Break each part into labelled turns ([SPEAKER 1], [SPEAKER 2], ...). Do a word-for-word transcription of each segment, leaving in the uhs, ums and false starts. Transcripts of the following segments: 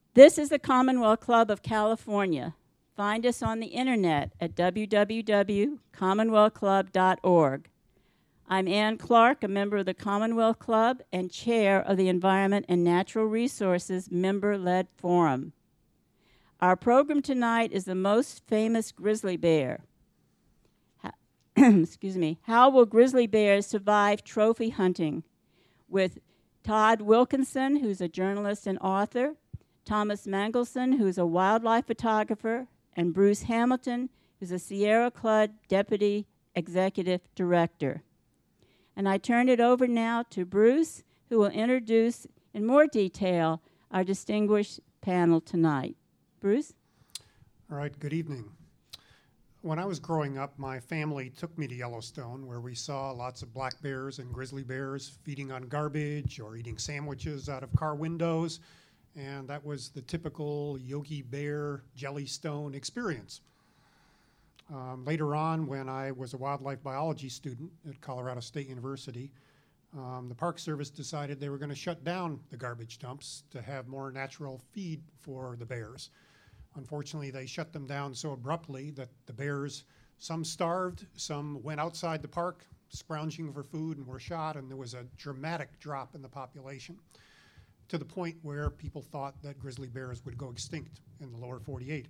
[SPEAKER 1] This is the Commonwealth Club of California. Find us on the internet at w w w dot commonwealth club dot org. I'm Ann Clark, a member of the Commonwealth Club and chair of the Environment and Natural Resources Member-Led Forum. Our program tonight is the most famous grizzly bear. Ha- Excuse me. How will grizzly bears survive trophy hunting? With Todd Wilkinson, who's a journalist and author, Thomas Mangelson, who's a wildlife photographer, and Bruce Hamilton, who's a Sierra Club Deputy Executive Director. And I turn it over now to Bruce, who will introduce in more detail our distinguished panel tonight. Bruce?
[SPEAKER 2] All right, good evening. When I was growing up, my family took me to Yellowstone, where we saw lots of black bears and grizzly bears feeding on garbage or eating sandwiches out of car windows. And that was the typical Yogi Bear Jellystone experience. Um, later on, when I was a wildlife biology student at Colorado State University, um, the Park Service decided they were going to shut down the garbage dumps to have more natural feed for the bears. Unfortunately, they shut them down so abruptly that the bears, some starved, some went outside the park scrounging for food and were shot, and there was a dramatic drop in the population, to the point where people thought that grizzly bears would go extinct in the lower forty-eight.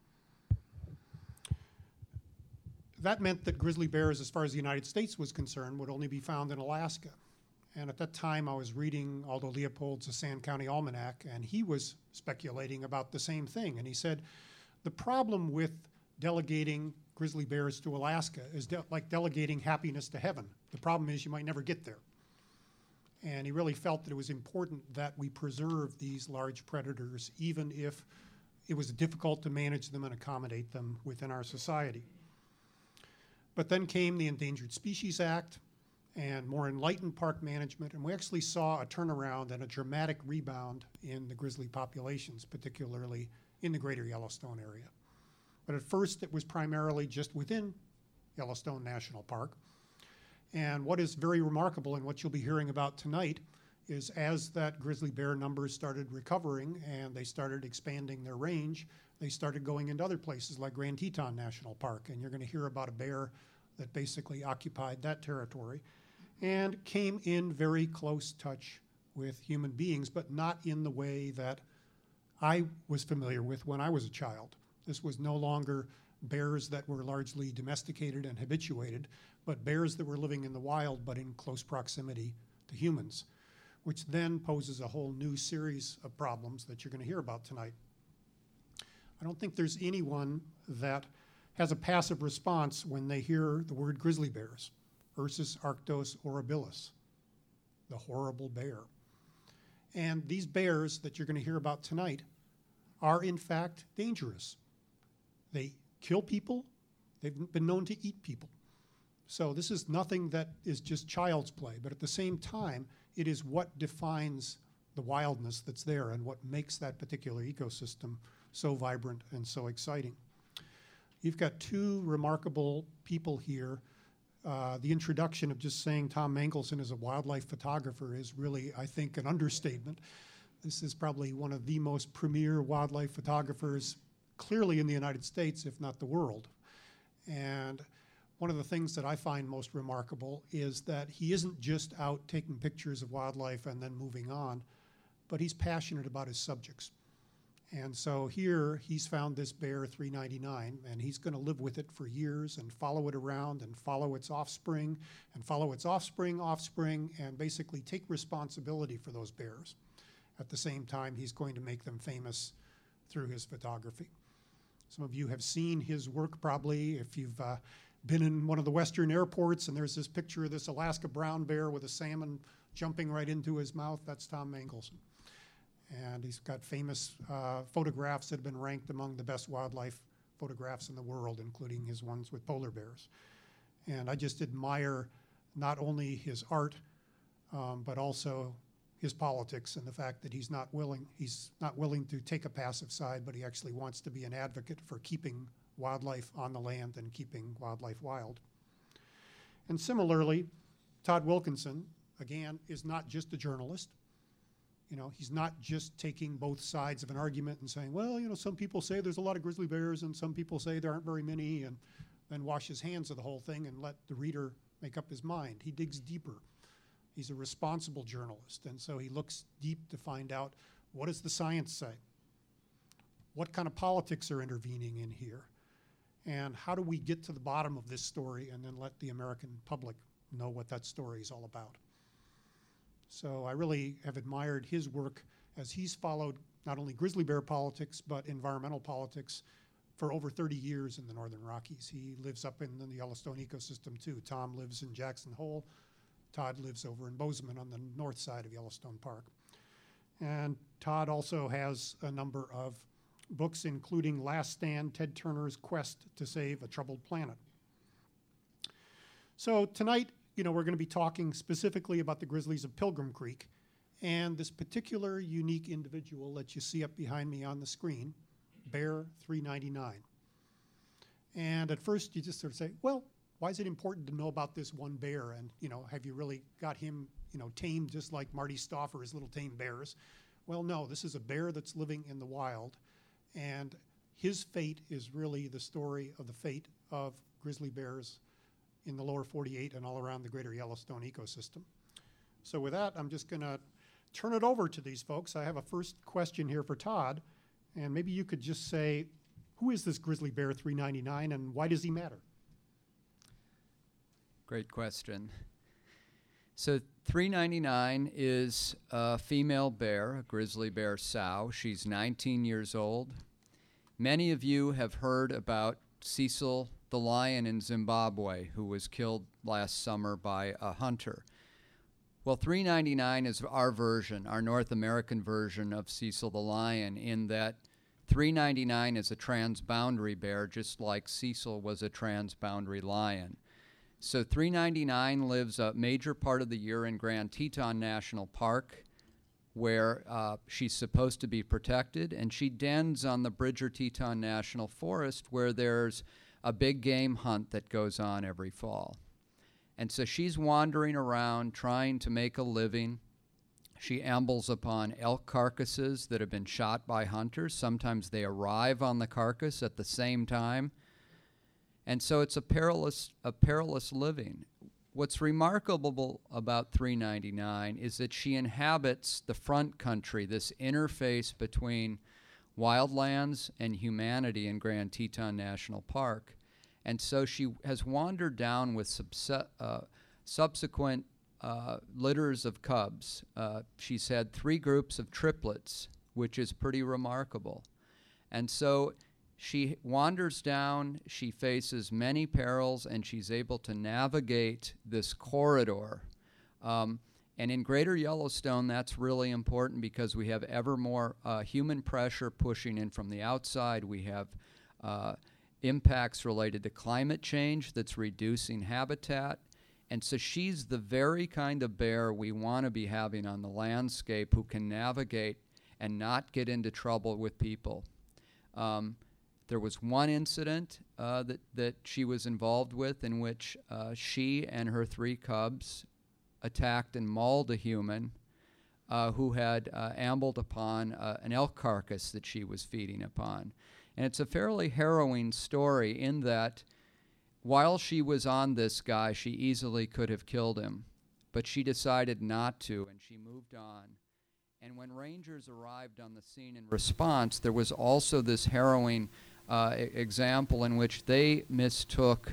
[SPEAKER 2] That meant that grizzly bears, as far as the United States was concerned, would only be found in Alaska. And at that time, I was reading Aldo Leopold's The Sand County Almanac, and he was speculating about the same thing. And he said, the problem with delegating grizzly bears to Alaska is de- like delegating happiness to heaven. The problem is you might never get there. And he really felt that it was important that we preserve these large predators, even if it was difficult to manage them and accommodate them within our society. But then came the Endangered Species Act and more enlightened park management, and we actually saw a turnaround and a dramatic rebound in the grizzly populations, particularly in the greater Yellowstone area. But at first, it was primarily just within Yellowstone National Park. And what is very remarkable, and what you'll be hearing about tonight, is as that grizzly bear numbers started recovering and they started expanding their range, they started going into other places like Grand Teton National Park. And you're going to hear about a bear that basically occupied that territory and came in very close touch with human beings, but not in the way that I was familiar with when I was a child. This was no longer bears that were largely domesticated and habituated, but bears that were living in the wild but in close proximity to humans, which then poses a whole new series of problems that you're going to hear about tonight. I don't think there's anyone that has a passive response when they hear the word grizzly bears, Ursus arctos horribilis, the horrible bear. And these bears that you're going to hear about tonight are in fact dangerous. They kill people. They've been known to eat people. So this is nothing that is just child's play, but at the same time, it is what defines the wildness that's there and what makes that particular ecosystem so vibrant and so exciting. You've got two remarkable people here. Uh, the introduction of just saying Tom Mangelson is a wildlife photographer is really, I think, an understatement. This is probably one of the most premier wildlife photographers, clearly in the United States, if not the world. And one of the things that I find most remarkable is that he isn't just out taking pictures of wildlife and then moving on, but he's passionate about his subjects. And so here he's found this bear three ninety-nine, and he's going to live with it for years and follow it around and follow its offspring and follow its offspring, offspring, and basically take responsibility for those bears. At the same time, he's going to make them famous through his photography. Some of you have seen his work probably if you've uh, been in one of the Western airports and there's this picture of this Alaska brown bear with a salmon jumping right into his mouth. That's Tom Mangelson. And he's got famous uh, photographs that have been ranked among the best wildlife photographs in the world, including his ones with polar bears. And I just admire not only his art, um, but also his politics and the fact that he's not willing, he's not willing to take a passive side, but he actually wants to be an advocate for keeping wildlife on the land and keeping wildlife wild. And similarly, Todd Wilkinson, again, is not just a journalist. You know, he's not just taking both sides of an argument and saying, well, you know, some people say there's a lot of grizzly bears and some people say there aren't very many, and then wash his hands of the whole thing and let the reader make up his mind. He digs deeper. He's a responsible journalist, and so he looks deep to find out, what does the science say? What kind of politics are intervening in here? And how do we get to the bottom of this story and then let the American public know what that story is all about? So I really have admired his work as he's followed not only grizzly bear politics, but environmental politics for over thirty years in the Northern Rockies. He lives up in the Yellowstone ecosystem too. Tom lives in Jackson Hole. Todd lives over in Bozeman on the north side of Yellowstone Park. And Todd also has a number of books, including Last Stand, Ted Turner's Quest to Save a Troubled Planet. So tonight, you know, we're going to be talking specifically about the grizzlies of Pilgrim Creek and this particular unique individual that you see up behind me on the screen, Bear three ninety-nine. And at first you just sort of say, well, why is it important to know about this one bear? And, you know, have you really got him, you know, tamed just like Marty Stauffer's little tame bears? Well, no, this is a bear that's living in the wild, and his fate is really the story of the fate of grizzly bears in the lower forty-eight and all around the greater Yellowstone ecosystem. So with that, I'm just gonna turn it over to these folks. I have a first question here for Todd, and maybe you could just say, who is this grizzly bear three ninety-nine and why does he matter?
[SPEAKER 3] Great question. So three ninety-nine is a female bear, a grizzly bear sow. She's nineteen years old. Many of you have heard about Cecil the lion in Zimbabwe, who was killed last summer by a hunter. Well, three ninety-nine is our version, our North American version of Cecil the lion, in that three ninety-nine is a transboundary bear, just like Cecil was a transboundary lion. So three ninety-nine lives a major part of the year in Grand Teton National Park, where uh, she's supposed to be protected, and she dens on the Bridger Teton National Forest, where there's a big game hunt that goes on every fall. And so she's wandering around trying to make a living. She ambles upon elk carcasses that have been shot by hunters. Sometimes they arrive on the carcass at the same time. And so it's a perilous, a perilous living. What's remarkable about three ninety-nine is that she inhabits the front country, this interface between wildlands and humanity in Grand Teton National Park. And so she has wandered down with subse- uh, subsequent uh, litters of cubs. Uh, she's had three groups of triplets, which is pretty remarkable. And so she wanders down, she faces many perils, and she's able to navigate this corridor. Um, and in Greater Yellowstone, that's really important because we have ever more uh, human pressure pushing in from the outside. We have uh, impacts related to climate change that's reducing habitat. And so she's the very kind of bear we want to be having on the landscape, who can navigate and not get into trouble with people. Um, There was one incident uh, that, that she was involved with in which uh, she and her three cubs attacked and mauled a human uh, who had uh, ambled upon uh, an elk carcass that she was feeding upon. And it's a fairly harrowing story in that while she was on this guy, she easily could have killed him, but she decided not to, and she moved on. And when rangers arrived on the scene in response, there was also this harrowing Uh, e- example in which they mistook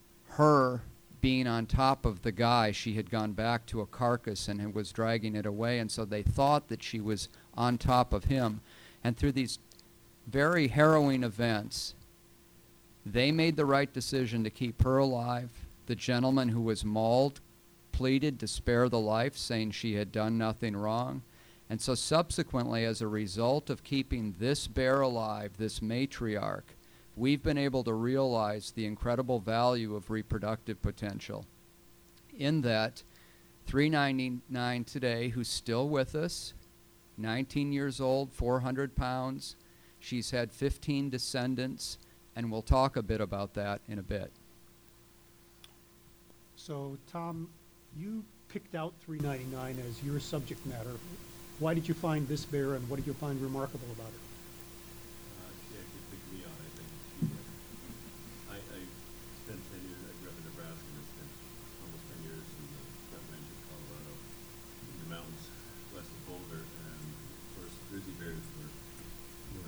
[SPEAKER 3] her being on top of the guy. She had gone back to a carcass and was dragging it away, and so they thought that she was on top of him. And through these very harrowing events, they made the right decision to keep her alive. The gentleman who was mauled pleaded to spare the life, saying she had done nothing wrong. And so subsequently, as a result of keeping this bear alive, this matriarch, we've been able to realize the incredible value of reproductive potential. In that, three ninety-nine today, who's still with us, nineteen years old, four hundred pounds, she's had fifteen descendants, and we'll talk a bit about that in a bit.
[SPEAKER 2] So, Tom, you picked out three ninety-nine as your subject matter. Why did you find this bear, and what did you find remarkable about it?
[SPEAKER 4] Uh, she actually picked me on, I think. She, uh, I, I spent ten years, I grew up in Nebraska, and I spent almost ten years in the front range of Colorado, in the mountains west of Boulder, and of course grizzly bears were, were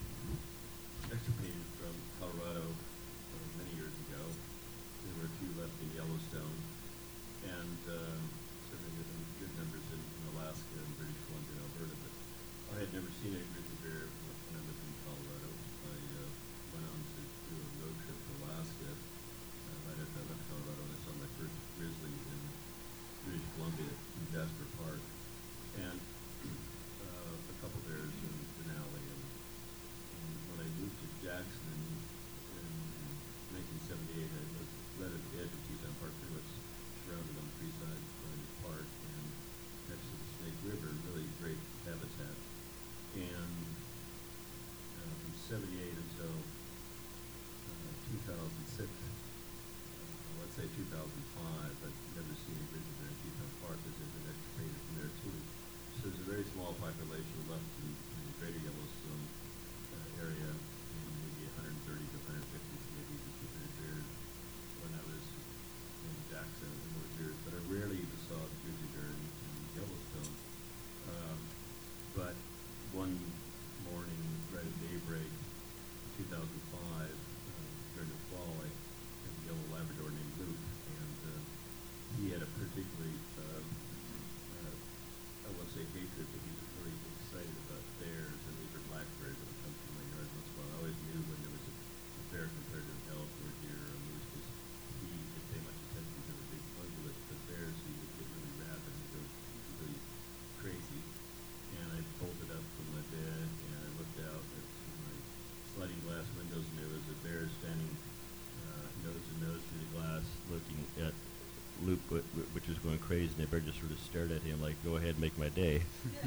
[SPEAKER 4] uh, extirpated from Colorado uh, many years ago. There were a few left in Yellowstone, and uh, certainly in good numbers in, in Alaska and British Columbia and Alberta, but I had never seen a grizzly bear when when I lived in Colorado. I uh, went on to do a road trip to Alaska uh, right after I left Colorado, and I saw my first grizzly in British Columbia in Jasper Park, and uh, a couple bears in Denali. And, and when I moved to Jackson in, in nineteen seventy-eight, I was right at the edge of Teton Park, pretty much surrounded on three sides by the park and next to the Snake River, really great habitat. And uh, from seventy-eight until uh, two thousand six, uh, let's say two thousand five, I've never seen a grizzly bear in Teton Park because they've been extirpated from there too. So there's a very small population left in, in the greater Yellowstone uh, area, and maybe one hundred thirty to one hundred fifty, maybe even two hundred bears when I was in Jackson in those years. But I rarely even saw the grizzly bear in, in Yellowstone. Um, but one morning, right at daybreak, two thousand five, uh, during the fall, I had a yellow Labrador named Luke, and uh, he had a particularly, uh, uh, I won't say hatred, but he was really excited about bears, and these are black bears that would come through my yard once in a while. I always knew when there was a, a bear compared to an elk or a deer or a moose, because he didn't pay much attention to the big ungulates, but bears, he would get really rabid and go really crazy. And I bolted up from my bed, and I looked out at my sliding glass windows, and there was a bear standing uh, nose to nose through the glass, looking at Luke, wh- wh- which was going crazy, and the bear just sort of stared at him like, "Go ahead, make my day."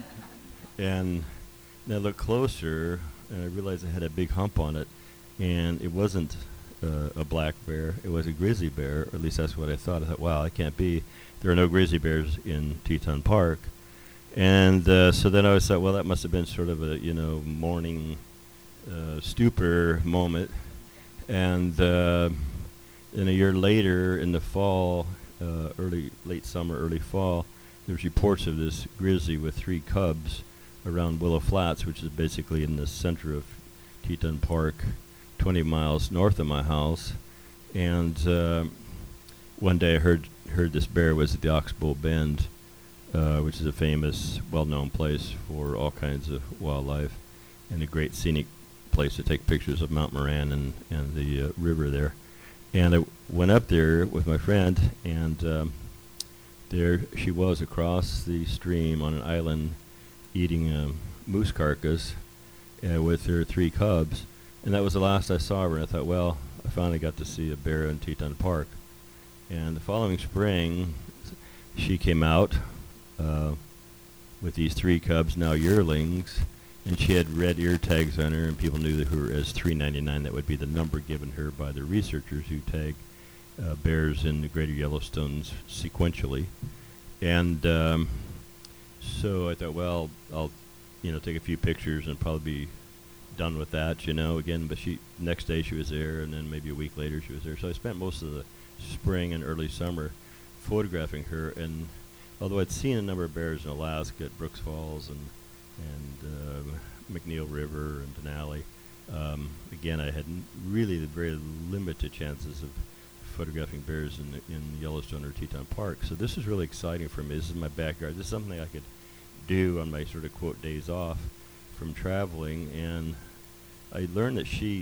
[SPEAKER 4] And then I looked closer, and I realized it had a big hump on it, and it wasn't uh, a black bear; it was a grizzly bear. Or at least that's what I thought. I thought, "Wow, it can't be. There are no grizzly bears in Teton Park." And uh, so then I always thought, well, that must have been sort of a, you know, morning uh, stupor moment. And uh, then a year later, in the fall, uh, early, late summer, early fall, there's reports of this grizzly with three cubs around Willow Flats, which is basically in the center of Teton Park, twenty miles north of my house. And uh, one day I heard heard this bear was at the Oxbow Bend, Uh, which is a famous, well-known place for all kinds of wildlife, and a great scenic place to take pictures of Mount Moran and, and the uh, river there. And I went up there with my friend, and um, there she was across the stream on an island eating a moose carcass uh, with her three cubs. And that was the last I saw of her. And I thought, well, I finally got to see a bear in Teton Park. And the following spring, she came out Uh, with these three cubs, now yearlings, and she had red ear tags on her, and people knew her as three ninety-nine. That would be the number given her by the researchers who tag uh, bears in the greater Yellowstones sequentially. And um, so I thought, well, I'll, you know, take a few pictures and probably be done with that, you know, again. But she, next day she was there, and then maybe a week later she was there. So I spent most of the spring and early summer photographing her. And although I'd seen a number of bears in Alaska at Brooks Falls and and uh, McNeil River and Denali, um, again, I had n- really the very limited chances of photographing bears in in Yellowstone or Teton Park. So this is really exciting for me. This is my backyard. This is something I could do on my sort of quote days off from traveling. And I learned that she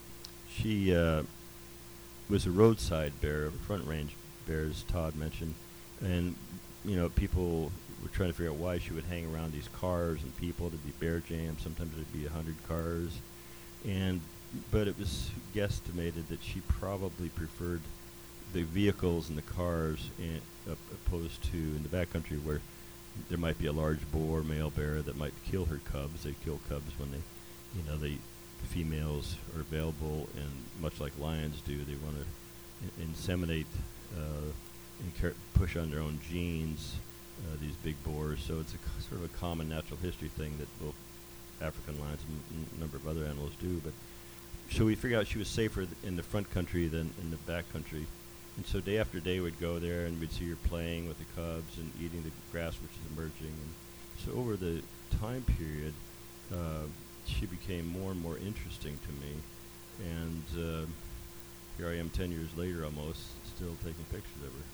[SPEAKER 4] she uh, was a roadside bear, front range bear, as Todd mentioned, and you know, people were trying to figure out why she would hang around these cars and people. There'd be bear jams. Sometimes there'd be a hundred cars, and but it was guesstimated that she probably preferred the vehicles and the cars, in, uh, opposed to in the backcountry where there might be a large boar, male bear that might kill her cubs. They kill cubs when they, you know, they the females are available, and much like lions do, they want to I- inseminate. Uh, and car- push on their own genes uh, these big boars. So it's a c- sort of a common natural history thing that both African lions and a number of other animals do. But so we figured out she was safer th- in the front country than in the back country. And so day after day we'd go there and we'd see her playing with the cubs and eating the grass which is emerging. And so over the time period, uh, she became more and more interesting to me. And uh, here I am ten years later almost, still taking pictures of her.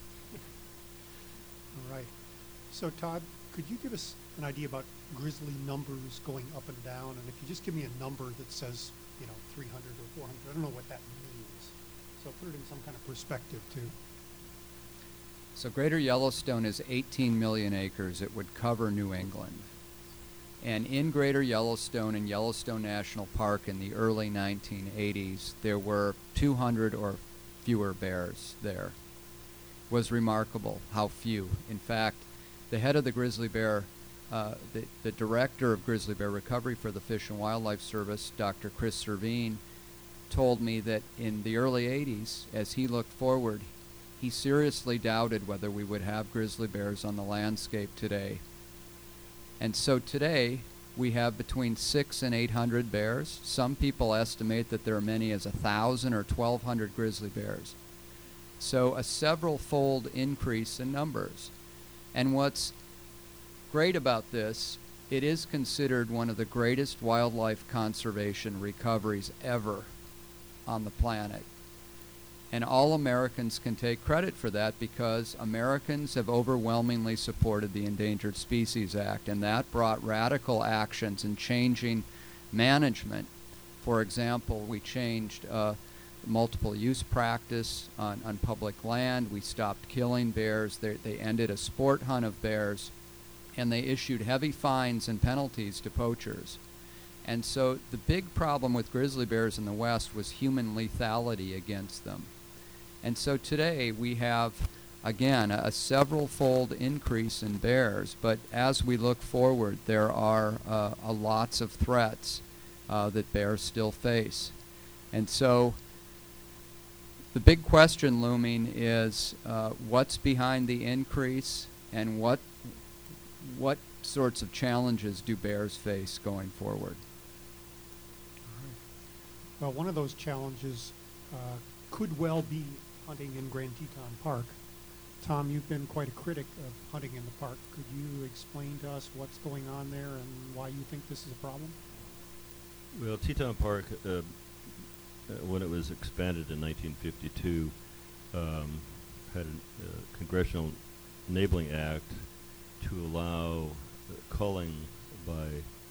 [SPEAKER 2] All right. So Todd, could you give us an idea about grizzly numbers going up and down? And if you just give me a number that says, you know, three hundred or four hundred, I don't know what that means. So put it in some kind of perspective too.
[SPEAKER 3] So Greater Yellowstone is eighteen million acres. It would cover New England. And in Greater Yellowstone and Yellowstone National Park in the early nineteen eighties, there were two hundred or fewer bears there. It was remarkable how few. In fact, the head of the grizzly bear, uh, the, the director of grizzly bear recovery for the Fish and Wildlife Service, Doctor Chris Servine, told me that in the early eighties, as he looked forward, he seriously doubted whether we would have grizzly bears on the landscape today. And so today, we have between six and eight hundred bears. Some people estimate that there are many as a thousand or twelve hundred grizzly bears. So a several-fold increase in numbers. And what's great about this, it is considered one of the greatest wildlife conservation recoveries ever on the planet. And all Americans can take credit for that because Americans have overwhelmingly supported the Endangered Species Act, and that brought radical actions in changing management. For example, we changed uh, multiple use practice on, on public land. We stopped killing bears. They, they ended a sport hunt of bears, and they issued heavy fines and penalties to poachers. And so the big problem with grizzly bears in the West was human lethality against them. And so today we have, again, a, a several-fold increase in bears, but as we look forward, there are uh, a lots of threats uh, that bears still face. And so the big question looming is uh, what's behind the increase and what what sorts of challenges do bears face going forward?
[SPEAKER 2] Well, one of those challenges uh, could well be hunting in Grand Teton Park. Tom, you've been quite a critic of hunting in the park. Could you explain to us what's going on there and why you think this is a problem?
[SPEAKER 4] Well, Teton Park, uh, uh, when it was expanded in nineteen fifty-two, um, had a uh, Congressional Enabling Act to allow uh, culling by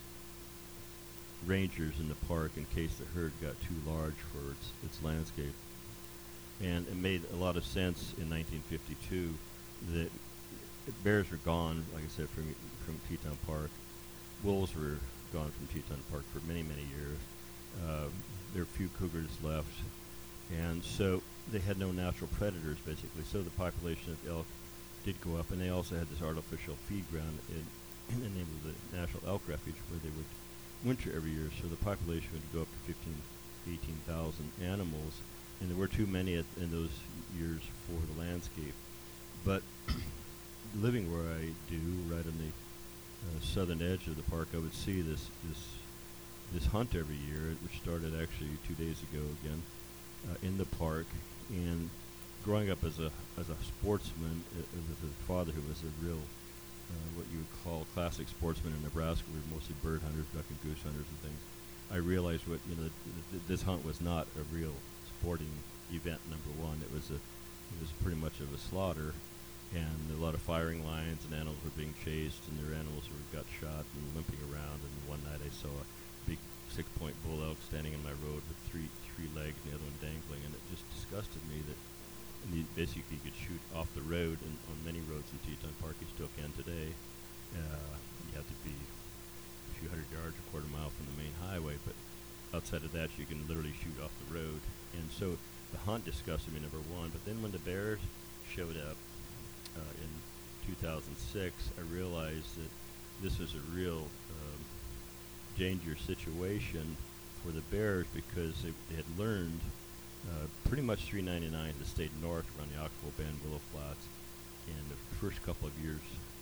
[SPEAKER 4] rangers in the park in case the herd got too large for its, its landscape. And it made a lot of sense in nineteen fifty-two that bears were gone, like I said, from from Teton Park. Wolves were gone from Teton Park for many, many years. Uh, there were few cougars left. And so they had no natural predators, basically. So the population of elk did go up, and they also had this artificial feed ground in, in the name of the National Elk Refuge where they would winter every year. So the population would go up to fifteen, eighteen thousand animals. And there were too many at, in those years for the landscape. But living where I do, right on the uh, southern edge of the park, I would see this this this hunt every year, which started actually two days ago again uh, in the park. And growing up as a as a sportsman, uh, with a father who was a real uh, what you would call classic sportsman in Nebraska, we were mostly bird hunters, duck and goose hunters, and things. I realized what you know th- th- this hunt was not a real sporting event. Number one, it was a it was pretty much of a slaughter, and a lot of firing lines, and animals were being chased, and their animals were got shot and limping around. And one night I saw a big six-point bull elk standing in my road with three three legs and the other one dangling, and it just disgusted me that and you basically you could shoot off the road, and on many roads in Teton Park you still can today. Uh, you have to be a few hundred yards, a quarter mile from the main highway, but outside of that you can literally shoot off the road. And so the hunt disgusted me, number one. But then when the bears showed up uh, in two thousand six, I realized that this was a real um, dangerous situation for the bears because they, they had learned uh, pretty much three ninety-nine has stayed north around the Occidental Bend, Willow Flats, and the first couple of years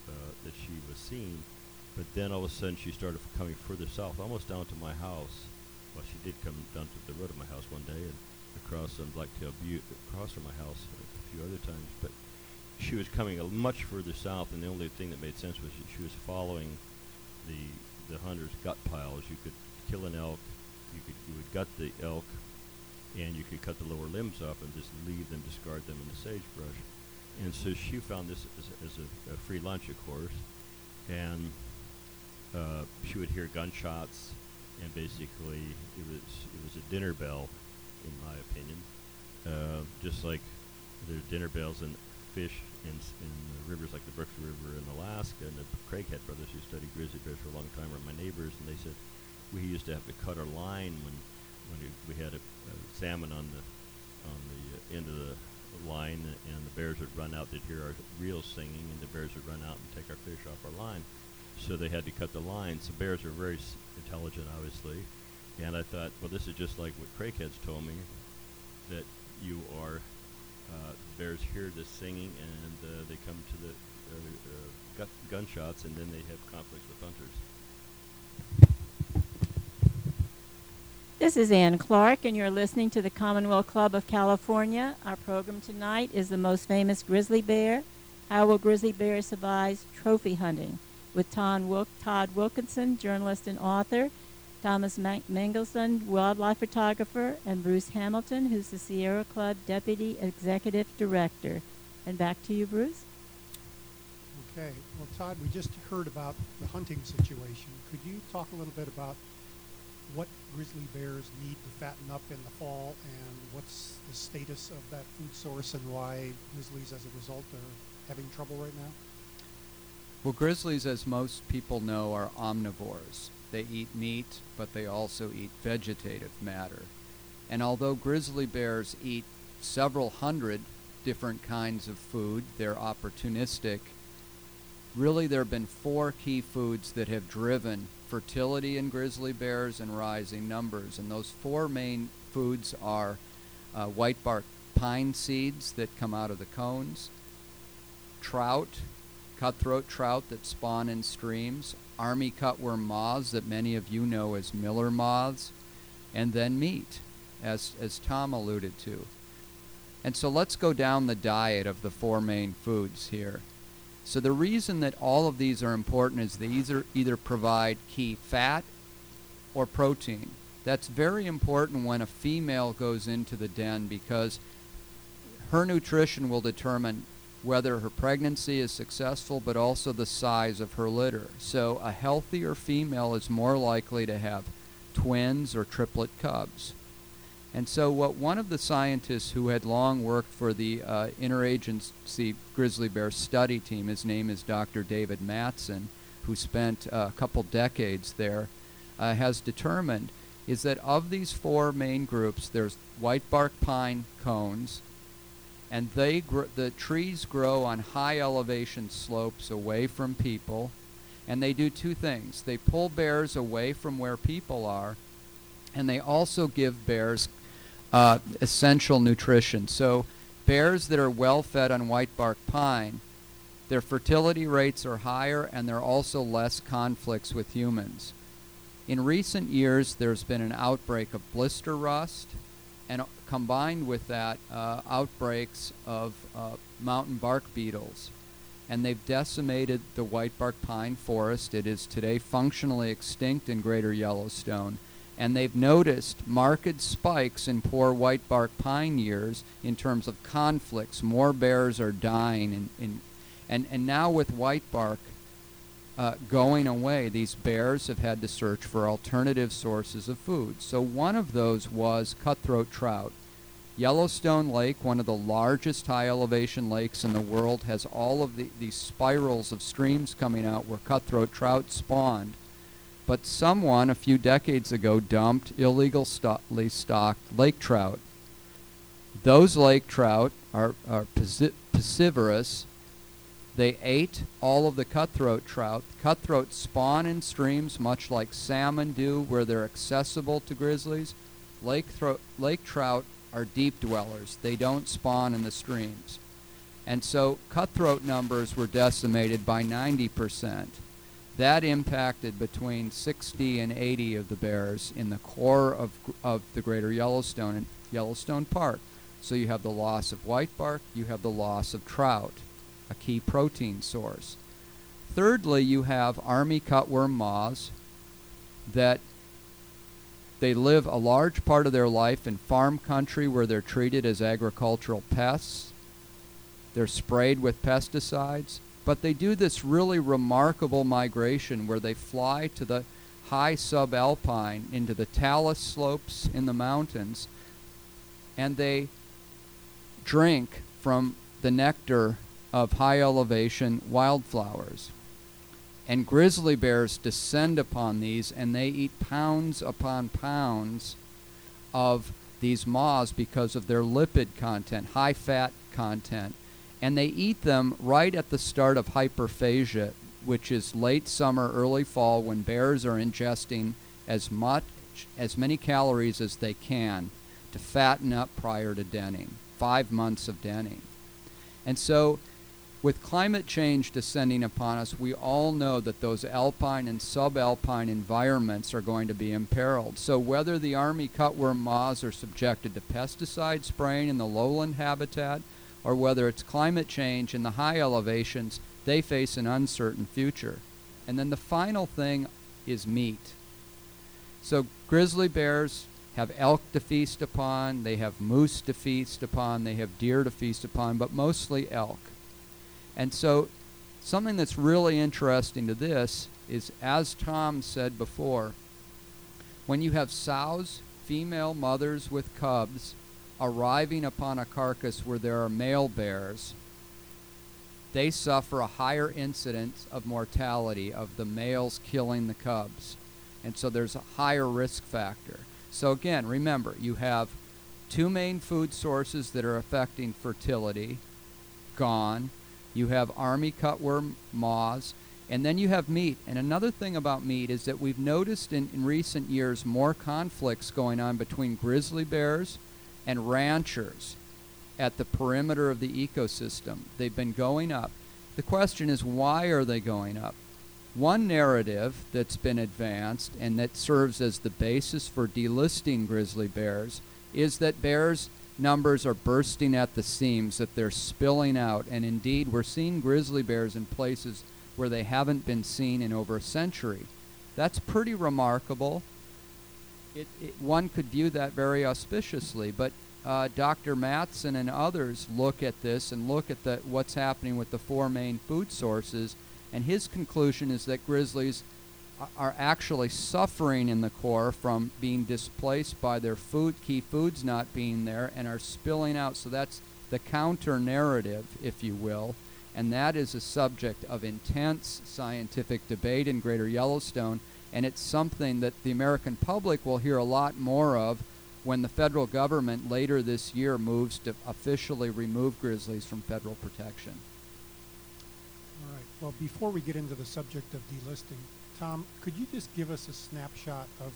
[SPEAKER 4] uh, that she was seeing. But then all of a sudden she started f- coming further south, almost down to my house. Well, she did come down to the road of my house one day and across on Blacktail Butte, across from my house a few other times. But she was coming a much further south, and the only thing that made sense was that she was following the the hunter's gut piles. You could kill an elk, you could you would gut the elk, and you could cut the lower limbs off and just leave them, discard them in the sagebrush. And so she found this as, as a, a free lunch, of course, and uh, she would hear gunshots, and basically it was it was a dinner bell, in my opinion, uh, just like there's dinner bells and fish in s- in the rivers like the Brooks River in Alaska, and the Craighead brothers who studied grizzly bears for a long time were my neighbors, and they said we used to have to cut our line when when we, we had a, a salmon on the on the uh, end of the line, and the bears would run out. They'd hear our reels singing, and the bears would run out and take our fish off our line. So they had to cut the line. So bears are very s- intelligent, obviously. And I thought, well, this is just like what Craigheads told me, that you are, uh, bears hear the singing, and uh, they come to the uh, uh, gut gunshots, and then they have conflicts with hunters.
[SPEAKER 1] This is Ann Clark, and you're listening to the Commonwealth Club of California. Our program tonight is The Most Famous Grizzly Bear, How Will Grizzly Bear Survive Trophy Hunting, with Todd, Wil- Todd Wilkinson, journalist and author, Thomas Ma- Mengelson, wildlife photographer, and Bruce Hamilton, who's the Sierra Club Deputy Executive Director. And back to you, Bruce.
[SPEAKER 2] Okay. Well, Todd, we just heard about the hunting situation. Could you talk a little bit about what grizzly bears need to fatten up in the fall, and what's the status of that food source, and why grizzlies, as a result, are having trouble right now?
[SPEAKER 3] Well, grizzlies, as most people know, are omnivores. They eat meat, but they also eat vegetative matter. And although grizzly bears eat several hundred different kinds of food, they're opportunistic. Really, there have been four key foods that have driven fertility in grizzly bears and rising numbers. And those four main foods are uh, white bark pine seeds that come out of the cones, trout, cutthroat trout that spawn in streams, army cutworm moths that many of you know as miller moths, and then meat, as, as Tom alluded to. And so let's go down the diet of the four main foods here. So the reason that all of these are important is they either, either provide key fat or protein. That's very important when a female goes into the den, because her nutrition will determine whether her pregnancy is successful, but also the size of her litter. So a healthier female is more likely to have twins or triplet cubs. And so what one of the scientists who had long worked for the uh, interagency grizzly bear study team, his name is Doctor David Matson, who spent uh, a couple decades there, uh, has determined is that of these four main groups, there's white bark pine cones, and they gr- the trees grow on high elevation slopes away from people, and they do two things. They pull bears away from where people are, and they also give bears uh, essential nutrition. So bears that are well fed on white bark pine, their fertility rates are higher, and there are also less conflicts with humans. In recent years, there's been an outbreak of blister rust, and uh, combined with that, uh, outbreaks of uh, mountain bark beetles. And they've decimated the white bark pine forest. It is today functionally extinct in Greater Yellowstone. And they've noticed marked spikes in poor white bark pine years in terms of conflicts. More bears are dying. In, in, and, and now with white bark uh, going away, these bears have had to search for alternative sources of food. So one of those was cutthroat trout. Yellowstone Lake, one of the largest high-elevation lakes in the world, has all of the, these spirals of streams coming out where cutthroat trout spawned. But someone a few decades ago dumped illegally stocked lake trout. Those lake trout are, are pisci- piscivorous. They ate all of the cutthroat trout. Cutthroat spawn in streams much like salmon do, where they're accessible to grizzlies. Lake, thro- lake trout are deep dwellers. They don't spawn in the streams. And so cutthroat numbers were decimated by ninety percent. That impacted between sixty and eighty of the bears in the core of, of the greater Yellowstone and Yellowstone Park. So you have the loss of whitebark, you have the loss of trout, a key protein source. Thirdly, you have army cutworm moths that they live a large part of their life in farm country where they're treated as agricultural pests. They're sprayed with pesticides, but they do this really remarkable migration where they fly to the high subalpine into the talus slopes in the mountains, and they drink from the nectar of high elevation wildflowers. And grizzly bears descend upon these, and they eat pounds upon pounds of these moths because of their lipid content, high fat content. And they eat them right at the start of hyperphagia, which is late summer, early fall, when bears are ingesting as much, as many calories as they can to fatten up prior to denning, five months of denning. And so with climate change descending upon us, we all know that those alpine and subalpine environments are going to be imperiled. So whether the army cutworm moths are subjected to pesticide spraying in the lowland habitat, or whether it's climate change in the high elevations, they face an uncertain future. And then the final thing is meat. So grizzly bears have elk to feast upon, they have moose to feast upon, they have deer to feast upon, but mostly elk. And so something that's really interesting to this is, as Tom said before, when you have sows, female mothers with cubs, arriving upon a carcass where there are male bears, they suffer a higher incidence of mortality of the males killing the cubs. And so there's a higher risk factor. So again, remember, you have two main food sources that are affecting fertility, gone. You have army cutworm moths, and then you have meat. And another thing about meat is that we've noticed in, in recent years more conflicts going on between grizzly bears and ranchers at the perimeter of the ecosystem. They've been going up. The question is, why are they going up? One narrative that's been advanced and that serves as the basis for delisting grizzly bears is that bears' numbers are bursting at the seams, that they're spilling out. And indeed, we're seeing grizzly bears in places where they haven't been seen in over a century. That's pretty remarkable. It, it, one could view that very auspiciously, but uh, Doctor Mattson and others look at this and look at the, what's happening with the four main food sources, and his conclusion is that grizzlies are actually suffering in the core from being displaced by their food, key foods not being there, and are spilling out. So that's the counter narrative, if you will, and that is a subject of intense scientific debate in Greater Yellowstone, and it's something that the American public will hear a lot more of when the federal government later this year moves to officially remove grizzlies from federal protection.
[SPEAKER 2] All right. Well, before we get into the subject of delisting, Tom, could you just give us a snapshot of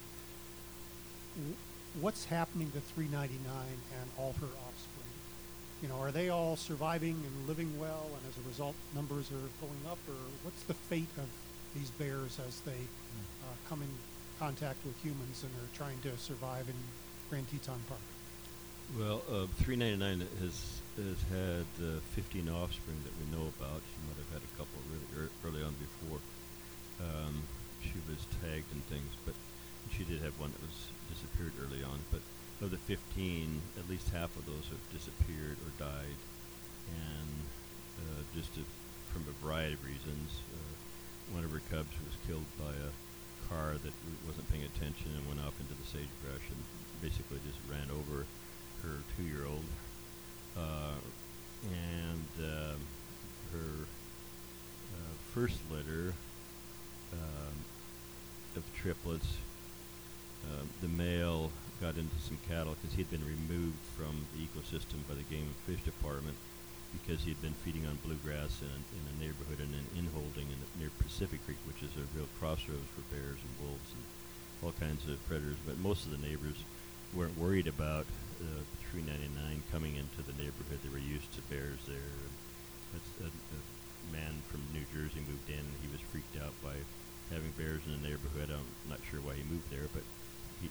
[SPEAKER 2] w- what's happening to three ninety-nine and all her offspring? You know, are they all surviving and living well, and as a result, numbers are going up, or what's the fate of these bears as they uh, come in contact with humans and are trying to survive in Grand Teton Park?
[SPEAKER 4] Well, uh, three ninety-nine has has had uh, fifteen offspring that we know about. She might have had a couple really er- early on before. Um, she was tagged and things, but she did have one that was disappeared early on. But of the fifteen, at least half of those have disappeared or died, and uh, just to, from a variety of reasons. Uh, one of her cubs was killed by a car that w- wasn't paying attention and went off into the sagebrush and basically just ran over her two-year-old. Uh, and um, her uh, first litter um, of triplets, uh, the male got into some cattle because he had been removed from the ecosystem by the Game and Fish Department because he had been feeding on bluegrass in a, in a neighborhood and an inholding in the, near Pacific Creek, which is a real crossroads for bears and wolves and all kinds of predators. But most of the neighbors weren't worried about uh, three ninety-nine coming into the neighborhood. They were used to bears there. And a, a man from New Jersey moved in, and he was freaked out by having bears in the neighborhood. I'm not sure why he moved there, but he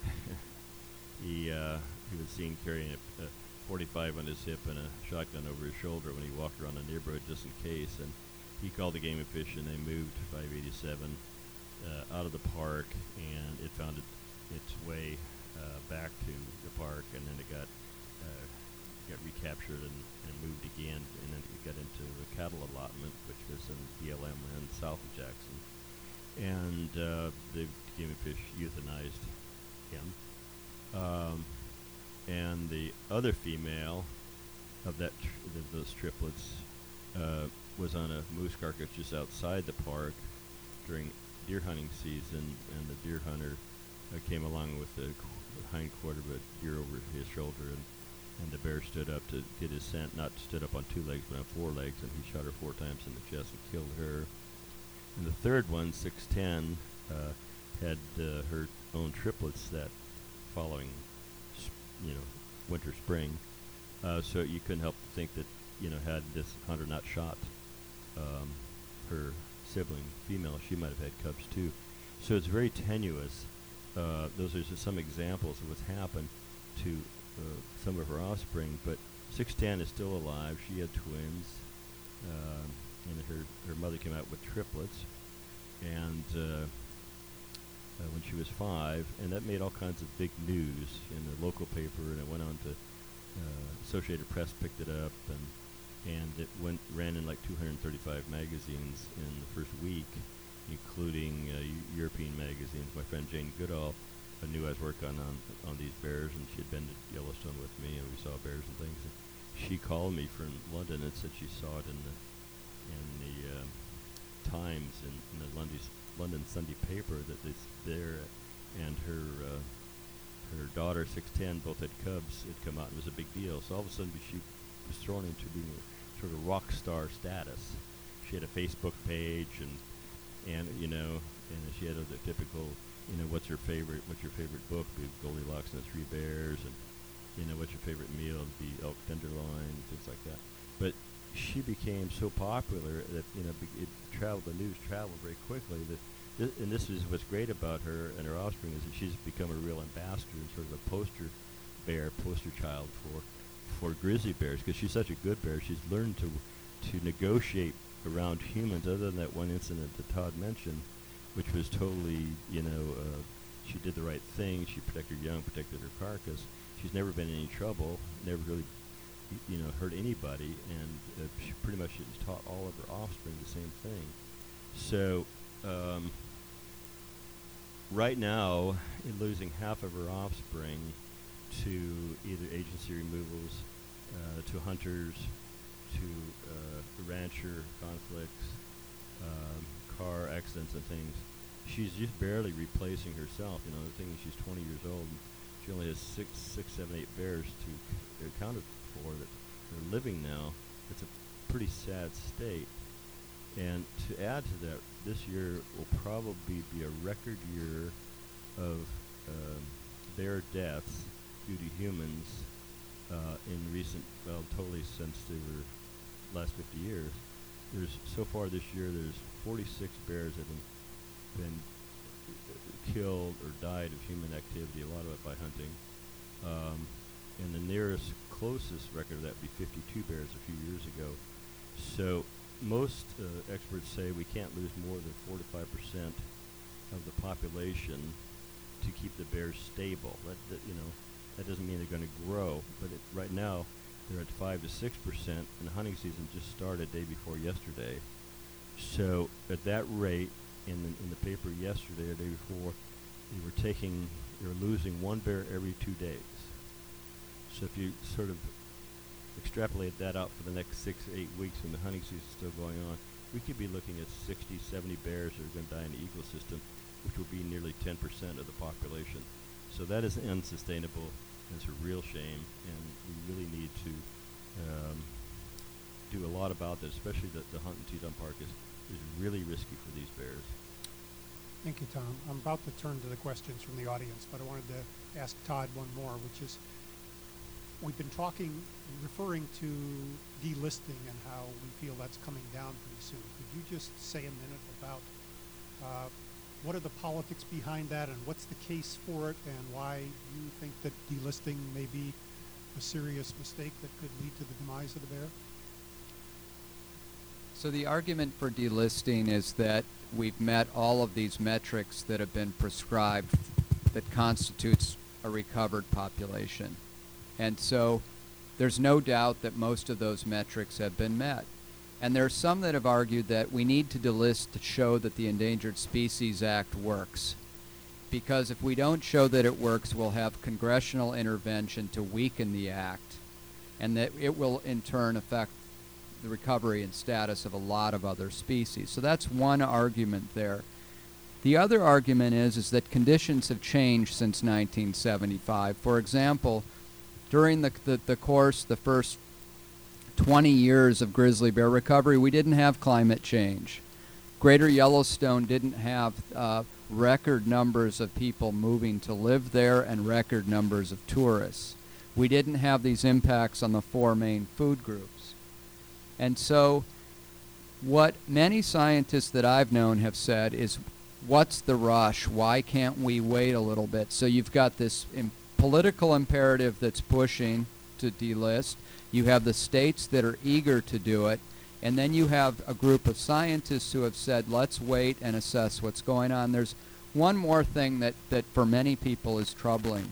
[SPEAKER 4] he uh, he was seen carrying a, a forty-five on his hip and a shotgun over his shoulder when he walked around the neighborhood just in case. And he called the Game and Fish, and they moved five eighty-seven uh, out of the park, and it found it, its way uh, back to the park, and then it got uh, got recaptured and, and moved again, and then it got into the cattle allotment, which was in B L M land south of Jackson. And uh, the Game and Fish euthanized him. Um, and the other female of that tr- th- those triplets uh, was on a moose carcass just outside the park during deer hunting season, and the deer hunter uh, came along with the qu- hind quarter of a deer over his shoulder, and, and the bear stood up to get his scent, not stood up on two legs but on four legs, and he shot her four times in the chest and killed her. And the third one, six ten, uh, had uh, her own triplets that following, sp- you know, winter, spring. Uh, so you couldn't help but think that, you know, had this hunter not shot um, her sibling female, she might have had cubs too. So it's very tenuous. Uh, those are just some examples of what's happened to uh, some of her offspring. But six ten is still alive. She had twins. Um, and her, her mother came out with triplets, and uh, uh, when she was five, and that made all kinds of big news in the local paper, and it went on to uh, Associated Press picked it up, and and it went ran in like two hundred thirty-five magazines in the first week, including uh, Eu- European magazines. My friend Jane Goodall uh, knew I was working on, on on these bears, and she had been to Yellowstone with me, and we saw bears and things. And she called me from London and said she saw it in the in the um, Times in, in the London, London Sunday paper that it's there, and her uh, her daughter six ten both had cubs had come out, and it was a big deal. So all of a sudden she was thrown into being a sort of rock star status. She had a Facebook page, and and you know, and she had a, the typical, you know, what's your favorite what's your favorite book? Be Goldilocks and the Three Bears, and you know, what's your favorite meal? It'd be elk tenderloin, things like that. But she became so popular that, you know, be- it traveled, the news traveled very quickly. That th- and this is what's great about her and her offspring, is that she's become a real ambassador and sort of a poster bear, poster child for for grizzly bears, because she's such a good bear. She's learned to to negotiate around humans, other than that one incident that Todd mentioned, which was totally, you know, uh, she did the right thing. She protected her young, protected her carcass. She's never been in any trouble, never really, you know, hurt anybody, and uh, she pretty much has taught all of her offspring the same thing. So, um, right now, in losing half of her offspring to either agency removals, uh, to hunters, to uh, rancher conflicts, um, car accidents and things, she's just barely replacing herself. You know, the thing is, she's twenty years old, and she only has six, six, seven, eight bears to c- accounted for that are living now. It's a pretty sad state. And to add to that, this year will probably be a record year of um, bear deaths due to humans uh, in recent, well, totally since they were last fifty years. There's so far this year, there's forty-six bears that have been, been uh, killed or died of human activity, a lot of it by hunting. Um, and the nearest closest record of that would be fifty-two bears a few years ago. So most uh, experts say we can't lose more than four to five percent of the population to keep the bears stable. That, that you know, that doesn't mean they're going to grow, but it, right now they're at five to six percent, and the hunting season just started day before yesterday. So at that rate, in the, in the paper yesterday or day before, they were taking, they were losing one bear every two days. So if you sort of extrapolate that out for the next six or eight weeks when the hunting season is still going on, we could be looking at sixty, seventy bears that are going to die in the ecosystem, which will be nearly ten percent of the population. So that is unsustainable, and it's a real shame, and we really need to um, do a lot about this, especially that the hunt in Teton Park is, is really risky for these bears.
[SPEAKER 2] Thank you, Tom. I'm about to turn to the questions from the audience, but I wanted to ask Todd one more, which is, we've been talking, referring to delisting and how we feel that's coming down pretty soon. Could you just say a minute about uh, what are the politics behind that, and what's the case for it, and why you think that delisting may be a serious mistake that could lead to the demise of the bear?
[SPEAKER 3] So the argument for delisting is that we've met all of these metrics that have been prescribed that constitutes a recovered population. And so there's no doubt that most of those metrics have been met. And there are some that have argued that we need to delist to show that the Endangered Species Act works. Because if we don't show that it works, we'll have congressional intervention to weaken the act, and that it will in turn affect the recovery and status of a lot of other species. So that's one argument there. The other argument is, is that conditions have changed since nineteen seventy-five. For example, during the, the, the course, the first twenty years of grizzly bear recovery, we didn't have climate change. Greater Yellowstone didn't have uh, record numbers of people moving to live there and record numbers of tourists. We didn't have these impacts on the four main food groups. And so what many scientists that I've known have said is, what's the rush? Why can't we wait a little bit? So you've got this im- political imperative that's pushing to delist. You have the states that are eager to do it. And then you have a group of scientists who have said, let's wait and assess what's going on. There's one more thing that, that for many people is troubling.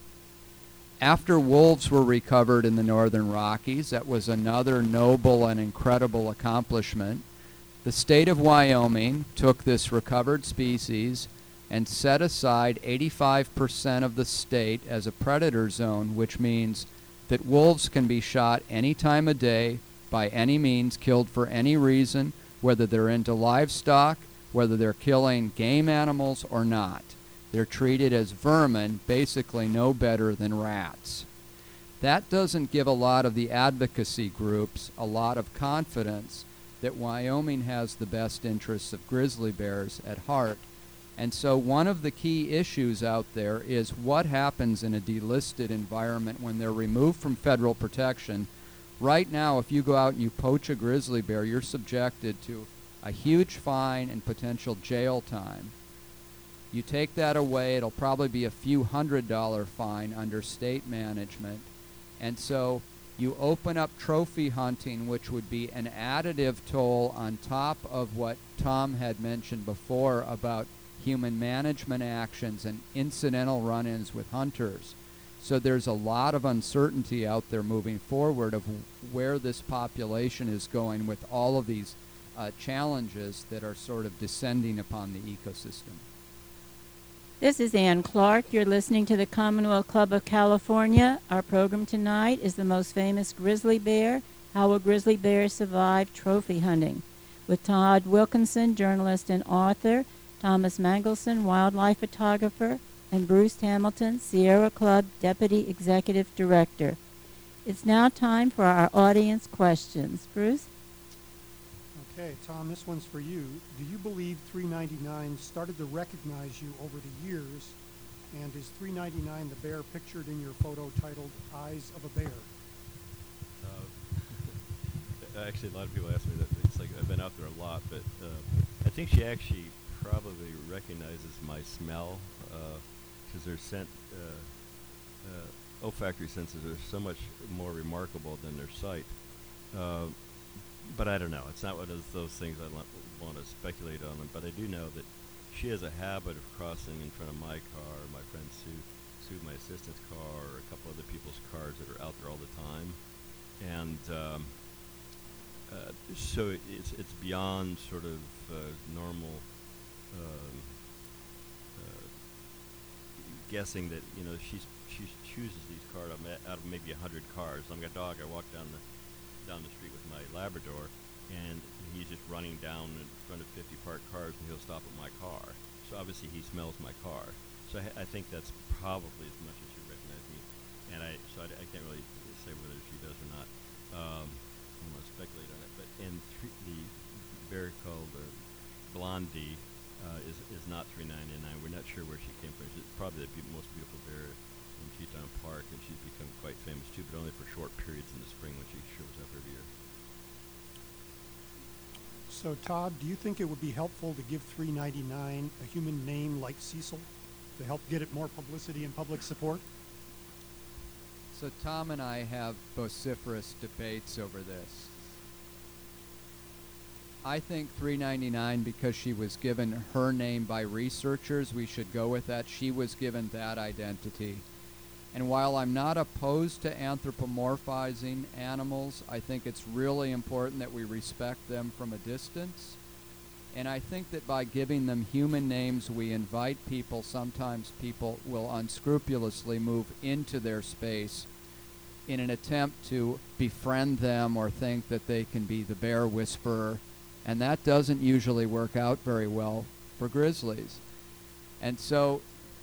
[SPEAKER 3] After wolves were recovered in the Northern Rockies, that was another noble and incredible accomplishment. The state of Wyoming took this recovered species and set aside eighty-five percent of the state as a predator zone, which means that wolves can be shot any time of day, by any means, killed for any reason, whether they're into livestock, whether they're killing game animals or not. They're treated as vermin, basically no better than rats. That doesn't give a lot of the advocacy groups a lot of confidence that Wyoming has the best interests of grizzly bears at heart. And so one of the key issues out there is what happens in a delisted environment when they're removed from federal protection. Right now, if you go out and you poach a grizzly bear, you're subjected to a huge fine and potential jail time. You take that away, it'll probably be a few hundred dollar fine under state management. And so you open up trophy hunting, which would be an additive toll on top of what Tom had mentioned before about human management actions and incidental run-ins with hunters. So there's a lot of uncertainty out there moving forward of where this population is going with all of these uh, challenges that are sort of descending upon the ecosystem.
[SPEAKER 1] This is Ann Clark. You're listening to the Commonwealth Club of California. Our program tonight is The Most Famous Grizzly Bear, How a Grizzly Bear Survived Trophy Hunting, with Todd Wilkinson, journalist and author, Thomas Mangelson, wildlife photographer, and Bruce Hamilton, Sierra Club Deputy Executive Director. It's now time for our audience questions. Bruce?
[SPEAKER 2] Okay, Tom, this one's for you. Do you believe three ninety-nine started to recognize you over the years? And is three ninety-nine the bear pictured in your photo titled Eyes of a Bear?
[SPEAKER 4] Uh, actually, a lot of people ask me that. It's like I've been out there a lot, but uh, I think she actually probably recognizes my smell because uh, their scent, uh, uh, olfactory senses are so much more remarkable than their sight. Uh, But I don't know. It's not one of those things I want to speculate on. But I do know that she has a habit of crossing in front of my car, my friend Sue, Sue, my assistant's car, or a couple other people's cars that are out there all the time. And um, uh, so it, it's it's beyond sort of uh, normal um, uh, guessing that, you know, she's she chooses these cars out of maybe a hundred cars. I'm a dog. I walk down the down the street with my Labrador, and he's just running down in front of fifty parked cars, and he'll stop at my car. So obviously he smells my car. So I, I think that's probably as much as she recognizes me. And I so I, I can't really say whether she does or not. Um, I don't want to speculate on it. But and th- the bear called uh, Blondie uh, is is not three ninety-nine. We're not sure where she came from. She's probably the be- most beautiful bear in Teton Park, and she's become quite famous too, but only for short periods in the spring when she shows up every year.
[SPEAKER 2] So Todd, do you think it would be helpful to give three ninety-nine a human name like Cecil to help get it more publicity and public support?
[SPEAKER 3] So Tom and I have vociferous debates over this. I think three ninety-nine, because she was given her name by researchers, we should go with that. She was given that identity. And while I'm not opposed to anthropomorphizing animals, I think it's really important that we respect them from a distance. And I think that by giving them human names, we invite people, sometimes people will unscrupulously move into their space in an attempt to befriend them or think that they can be the bear whisperer. And that doesn't usually work out very well for grizzlies. And so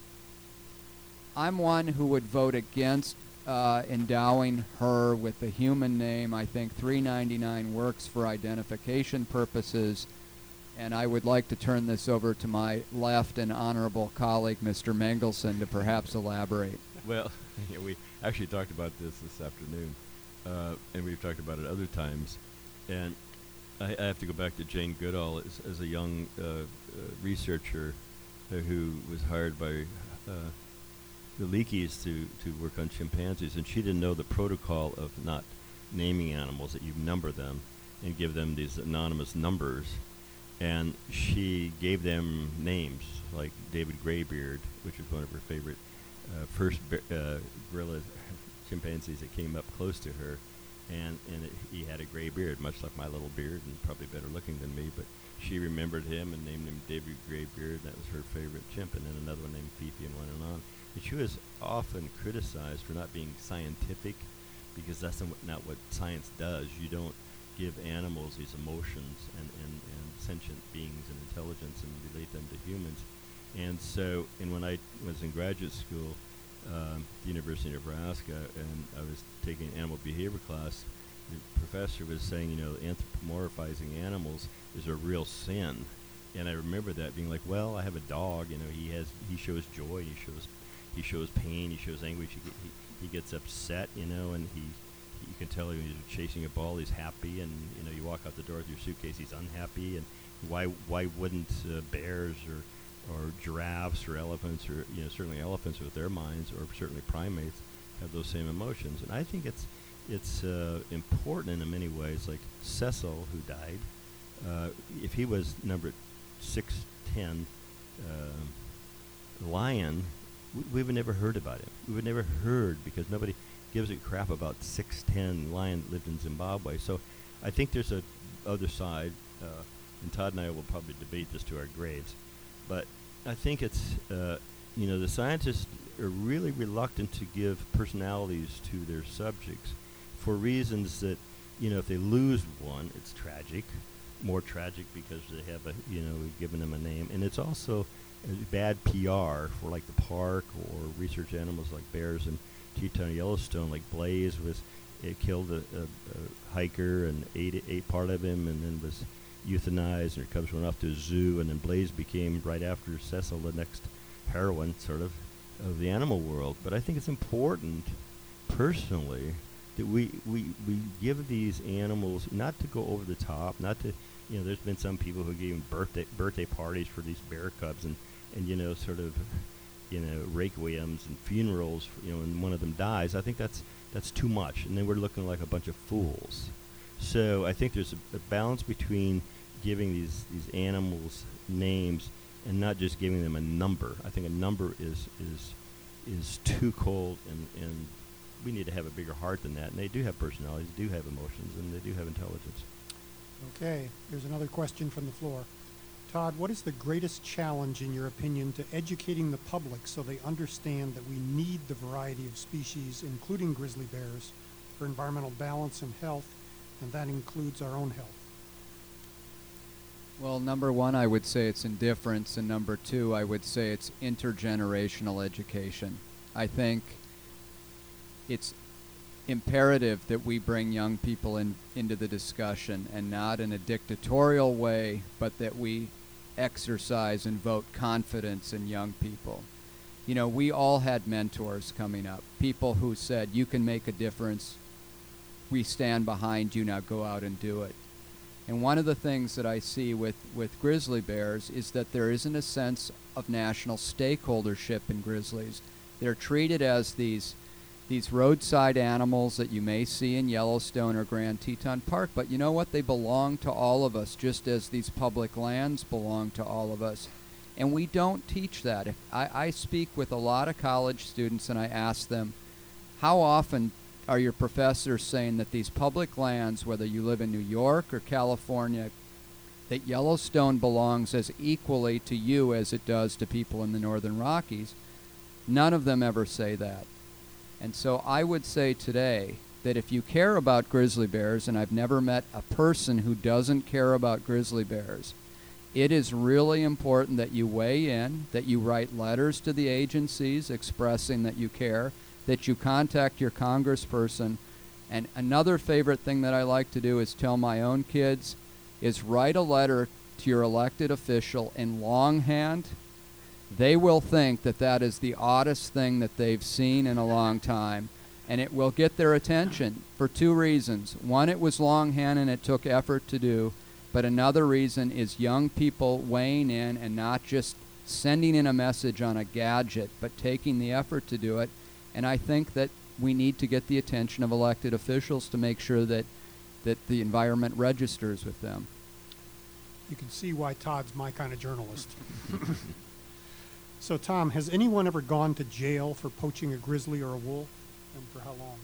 [SPEAKER 3] I'm one who would vote against uh, endowing her with the human name. I think three ninety-nine works for identification purposes. And I would like to turn this over to my left and honorable colleague, Mister Mengelson, to perhaps elaborate.
[SPEAKER 4] Well, yeah, we actually talked about this this afternoon, uh, and we've talked about it other times. And I, I have to go back to Jane Goodall as, as a young uh, uh, researcher uh, who was hired by uh, the Leakeys to, to work on chimpanzees, and she didn't know the protocol of not naming animals, that you number them and give them these anonymous numbers. And she gave them names, like David Graybeard, which was one of her favorite uh, first uh, gorilla chimpanzees that came up close to her. And, and it, he had a gray beard, much like my little beard, and probably better looking than me. But she remembered him and named him David Graybeard. That was her favorite chimp. And then another one named Fifi, and on and on. And she was often criticized for not being scientific, because that's not what, not what science does. You don't give animals these emotions and, and, and sentient beings and intelligence and relate them to humans. And so, and when I was in graduate school, um, at the University of Nebraska, and I was taking an animal behavior class, the professor was saying, you know, anthropomorphizing animals is a real sin. And I remember that being like, well, I have a dog, you know, he has, he shows joy, he shows, he shows pain, he shows anguish, he, get, he, he gets upset, you know, and he, he, you can tell when he's chasing a ball, he's happy, and, you know, you walk out the door with your suitcase, he's unhappy, and why, why wouldn't uh, bears or or giraffes or elephants, or, you know, certainly elephants with their minds, or certainly primates, have those same emotions? And I think it's it's uh, important in many ways. Like Cecil, who died, uh, if he was number six ten uh, lion, we, we would never heard about him. We would never heard, because nobody gives a crap about six ten lion that lived in Zimbabwe. So I think there's a other side, uh, and Todd and I will probably debate this to our graves. But I think it's, uh, you know, the scientists are really reluctant to give personalities to their subjects for reasons that, you know, if they lose one, it's tragic, more tragic because they have a, you know, we've given them a name. And it's also uh, bad P R for like the park or research animals like bears and Teton Yellowstone. Like Blaze was, it killed a, a, a hiker and ate, ate part of him, and then was euthanized, and her cubs went off to a zoo, and then Blaze became, right after Cecil, the next heroine, sort of, of the animal world. But I think it's important, personally, that we, we, we give these animals, not to go over the top, not to, you know, there's been some people who gave birthday birthday parties for these bear cubs, and, and you know, sort of, you know, requiems and funerals, for, you know, and one of them dies. I think that's that's too much, and then we're looking like a bunch of fools. So I think there's a, a balance between giving these, these animals names and not just giving them a number. I think a number is is is too cold, and, and we need to have a bigger heart than that. And they do have personalities, do have emotions, and they do have intelligence.
[SPEAKER 2] Okay, here's another question from the floor. Todd, what is the greatest challenge, in your opinion, to educating the public so they understand that we need the variety of species, including grizzly bears, for environmental balance and health, and that includes our own health?
[SPEAKER 3] Well, number one, I would say it's indifference, and number two, I would say it's intergenerational education. I think it's imperative that we bring young people in, into the discussion, and not in a dictatorial way, but that we exercise and vote confidence in young people. You know, we all had mentors coming up, people who said, you can make a difference. We stand behind you, now go out and do it. And one of the things that I see with, with grizzly bears is that there isn't a sense of national stakeholdership in grizzlies. They're treated as these these roadside animals that you may see in Yellowstone or Grand Teton Park, but you know what? They belong to all of us, just as these public lands belong to all of us. And we don't teach that. If I, I speak with a lot of college students and I ask them, how often are your professors saying that these public lands, whether you live in New York or California, that Yellowstone belongs as equally to you as it does to people in the Northern Rockies? None of them ever say that. And so I would say today that if you care about grizzly bears, and I've never met a person who doesn't care about grizzly bears, it is really important that you weigh in, that you write letters to the agencies expressing that you care, that you contact your congressperson. And another favorite thing that I like to do is tell my own kids is write a letter to your elected official in longhand. They will think that that is the oddest thing that they've seen in a long time, and it will get their attention for two reasons. One, it was longhand and it took effort to do, but another reason is young people weighing in and not just sending in a message on a gadget, but taking the effort to do it. And I think that we need to get the attention of elected officials to make sure that, that the environment registers with them.
[SPEAKER 2] You can see why Todd's my kind of journalist. So, Tom, has anyone ever gone to jail for poaching a grizzly or a wolf, and for how long?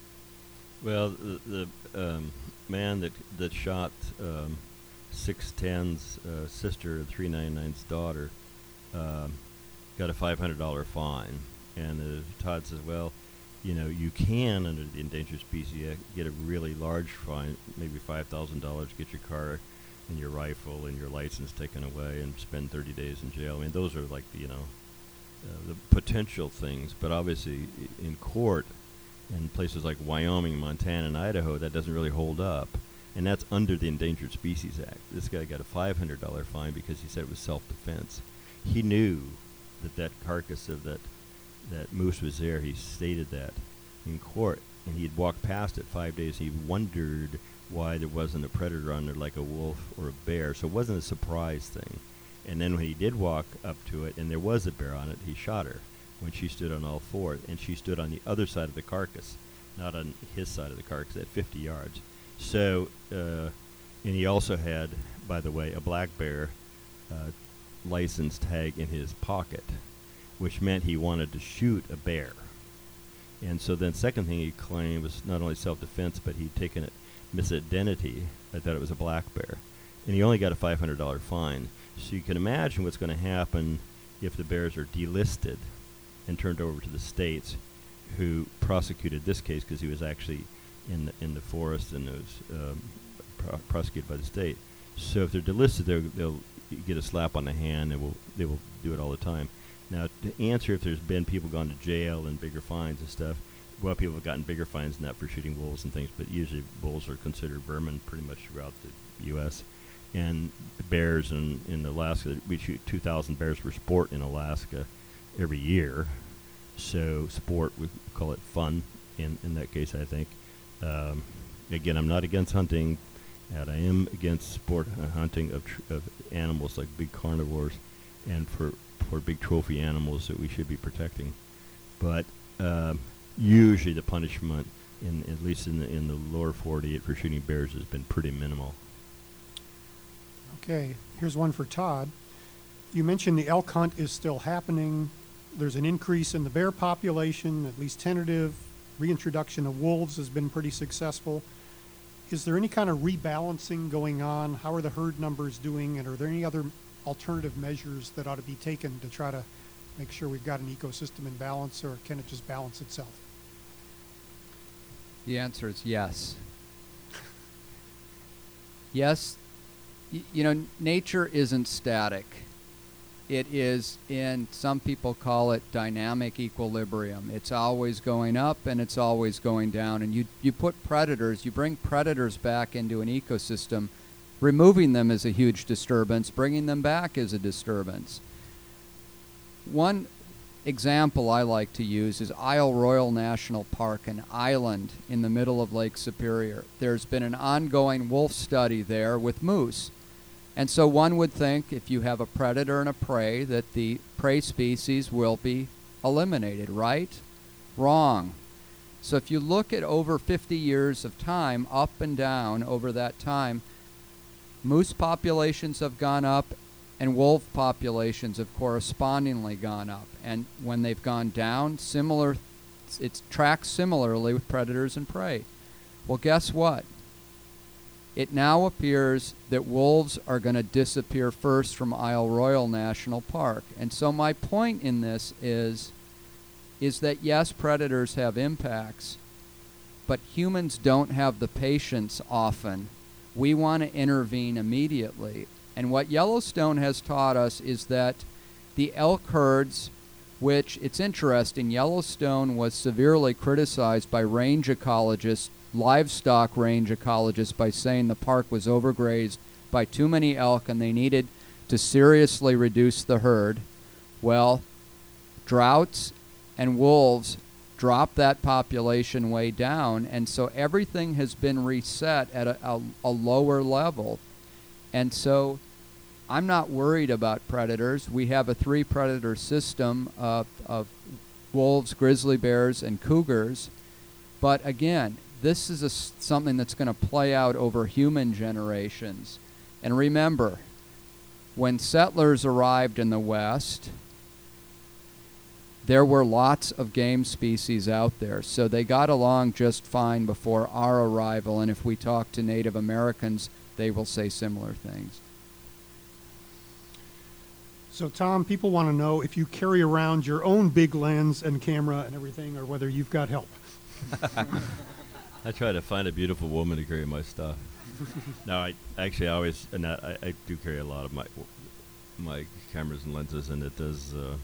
[SPEAKER 4] Well, the, the um, man that that shot um, six ten's uh, sister and three ninety-nine's daughter um, got a five hundred dollar fine. And uh, Todd says, well, you know, you can, under the Endangered Species Act, get a really large fine, maybe five thousand dollars, get your car and your rifle and your license taken away and spend thirty days in jail. I mean, those are like, the, you know, uh, the potential things. But obviously, I- in court, in places like Wyoming, Montana, and Idaho, that doesn't really hold up. And that's under the Endangered Species Act. This guy got a five hundred dollar fine because he said it was self-defense. He knew that that carcass of that that moose was there. He stated that in court, and he'd walked past it five days. He wondered why there wasn't a predator on there like a wolf or a bear, so it wasn't a surprise thing. And then when he did walk up to it and there was a bear on it, he shot her when she stood on all fours, and she stood on the other side of the carcass, not on his side of the carcass, at fifty yards. So, uh, and he also had, by the way, a black bear uh, license tag in his pocket, which meant he wanted to shoot a bear. And so then second thing he claimed was not only self-defense, but he'd taken it misidentity. I thought it was a black bear. And he only got a five hundred dollar fine. So you can imagine what's going to happen if the bears are delisted and turned over to the states, who prosecuted this case because he was actually in the, in the forest and it was um, pro- prosecuted by the state. So if they're delisted, they'll, they'll get a slap on the hand, and will, they will do it all the time. Now, to answer if there's been people gone to jail and bigger fines and stuff, well, people have gotten bigger fines than that for shooting wolves and things, but usually wolves are considered vermin pretty much throughout the U S And bears in, in Alaska, we shoot two thousand bears for sport in Alaska every year. So sport, we call it fun in, in that case, I think. Um, again, I'm not against hunting, and I am against sport uh, hunting of, tr- of animals like big carnivores and for, for big trophy animals that we should be protecting. But um, usually the punishment, in at least in the, in the lower forty-eight for shooting bears, has been pretty minimal.
[SPEAKER 2] Okay, here's one for Todd. You mentioned the elk hunt is still happening. There's an increase in the bear population, at least tentative. Reintroduction of wolves has been pretty successful. Is there any kind of rebalancing going on? How are the herd numbers doing? And are there any other alternative measures that ought to be taken to try to make sure we've got an ecosystem in balance, or can it just balance itself?
[SPEAKER 3] The answer is yes. Yes, y- you know, nature isn't static. It is in, some people call it dynamic equilibrium. It's always going up and it's always going down. And you, you put predators, you bring predators back into an ecosystem, removing them is a huge disturbance, bringing them back is a disturbance. One, example I like to use is Isle Royale National Park, an island in the middle of Lake Superior. There's been an ongoing wolf study there with moose. And so one would think if you have a predator and a prey that the prey species will be eliminated, right? Wrong. So if you look at over fifty years of time, up and down over that time, moose populations have gone up and wolf populations have correspondingly gone up. And when they've gone down, similar, it tracks similarly with predators and prey. Well, guess what? It now appears that wolves are going to disappear first from Isle Royale National Park. And so my point in this is, is that yes, predators have impacts, but humans don't have the patience often. We want to intervene immediately. And what Yellowstone has taught us is that the elk herds, which, it's interesting, Yellowstone was severely criticized by range ecologists, livestock range ecologists, by saying the park was overgrazed by too many elk and they needed to seriously reduce the herd. Well, droughts and wolves dropped that population way down, and so everything has been reset at a, a, a lower level. And so I'm not worried about predators. We have a three predator system of, of wolves, grizzly bears, and cougars. But again, this is a, something that's going to play out over human generations. And remember, when settlers arrived in the West, there were lots of game species out there. So they got along just fine before our arrival. And if we talk to Native Americans, they will say similar things.
[SPEAKER 2] So, Tom, people want to know if you carry around your own big lens and camera and everything, or whether you've got help.
[SPEAKER 4] I try to find a beautiful woman to carry my stuff. No, I actually I always, and I, I do carry a lot of my my cameras and lenses, and it does. Uh,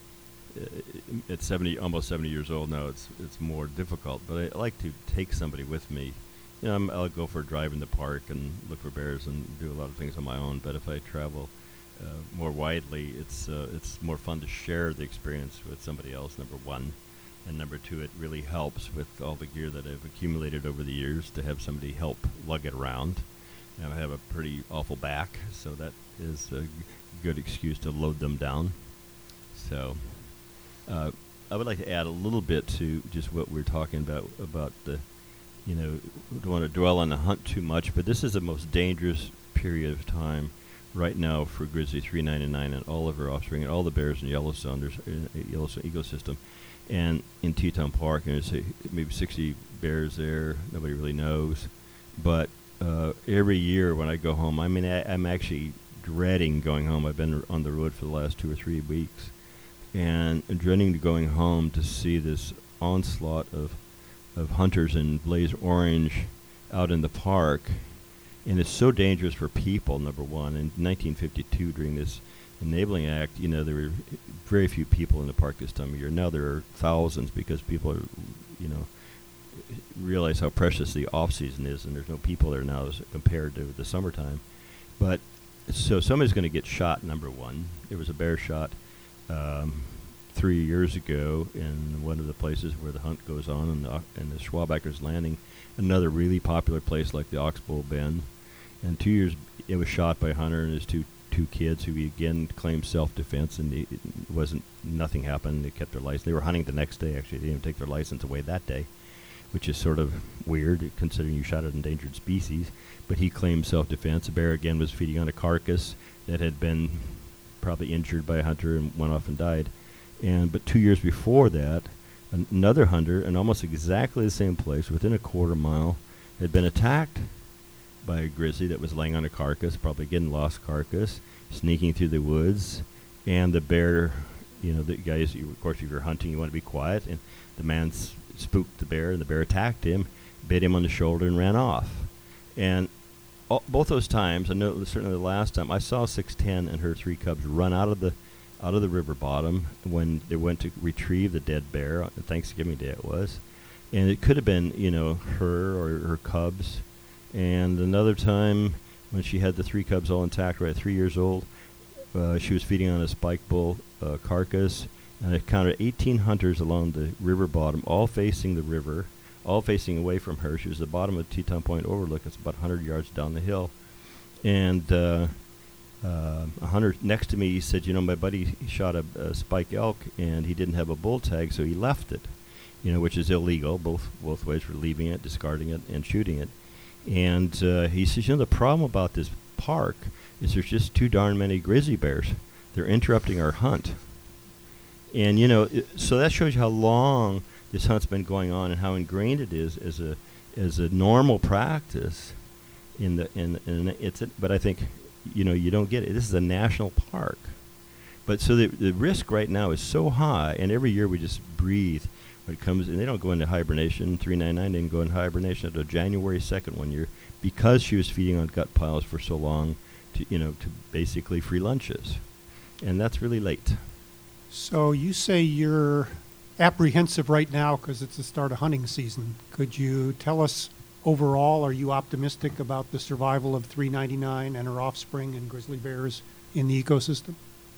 [SPEAKER 4] At seventy, almost seventy years old now, it's it's more difficult. But I like to take somebody with me. You know, I'm, I'll go for a drive in the park and look for bears and do a lot of things on my own. But if I travel uh, more widely, it's uh, it's more fun to share the experience with somebody else. Number one, and number two, it really helps with all the gear that I've accumulated over the years to have somebody help lug it around. And I have a pretty awful back, so that is a g- good excuse to load them down. So. Uh, I would like to add a little bit to just what we're talking about, about the, you know, we don't want to dwell on the hunt too much, but this is the most dangerous period of time right now for Grizzly three ninety-nine and all of her offspring and all the bears in Yellowstone. There's a Yellowstone ecosystem. And in Teton Park, and there's maybe sixty bears there, nobody really knows. But uh, every year when I go home, I mean, I, I'm actually dreading going home. I've been on the road for the last two or three weeks. And dreading to going home to see this onslaught of of hunters in blaze orange out in the park. And it's so dangerous for people, number one. In nineteen fifty-two, during this Enabling Act, you know, there were very few people in the park this time of year. Now there are thousands because people are, you know, realize how precious the off-season is, and there's no people there now as compared to the summertime. But so somebody's going to get shot, number one. There was a bear shot Um, three years ago in one of the places where the hunt goes on, in the, in the Schwabacher's Landing, another really popular place like the Oxbow Bend. And two years, it was shot by a hunter and his two two kids, who he again claimed self-defense, and it wasn't nothing happened. They kept their license. They were hunting the next day. Actually, they didn't even take their license away that day, which is sort of weird considering you shot an endangered species. But he claimed self-defense. The bear again was feeding on a carcass that had been probably injured by a hunter and went off and died. And but two years before that, an- another hunter in almost exactly the same place, within a quarter mile, had been attacked by a grizzly that was laying on a carcass, probably getting lost carcass, sneaking through the woods, and the bear, you know, the guys, you, of course, if you're hunting, you want to be quiet, and the man s- spooked the bear, and the bear attacked him, bit him on the shoulder, and ran off. And all, both those times, I know certainly the last time, I saw six ten and her three cubs run out of the out of the river bottom when they went to retrieve the dead bear on Thanksgiving Day it was. And it could have been, you know, her or her cubs. And another time when she had the three cubs all intact, right at three years old, uh, she was feeding on a spike bull uh, carcass,
[SPEAKER 5] And I counted eighteen hunters along the river bottom, all facing the river, all facing away from her. She was at the bottom of Teton Point Overlook. It's about one hundred yards down the hill. And uh, uh, a hunter next to me, he said, you know, my buddy shot a, a spike elk, and he didn't have a bull tag, so he left it, you know, which is illegal, both both ways for leaving it, discarding it, and shooting it. And uh, he says, you know, the problem about this park is there's just too darn many grizzly bears. They're interrupting our hunt. And, you know, I so that shows you how long this hunt's been going on and how ingrained it is as a as a normal practice in the in, in it's a, but I think, you know, you don't get it. This is a national park. But so the the risk right now is so high, and every year we just breathe when it comes, and they don't go into hibernation. three ninety-nine didn't go into hibernation until January second one year because she was feeding on gut piles for so long to, you know, to basically free lunches. And that's really late.
[SPEAKER 2] So you say you're apprehensive right now because it's the start of hunting season. Could you tell us overall, are you optimistic about the survival of three ninety-nine and her offspring and grizzly bears in the ecosystem?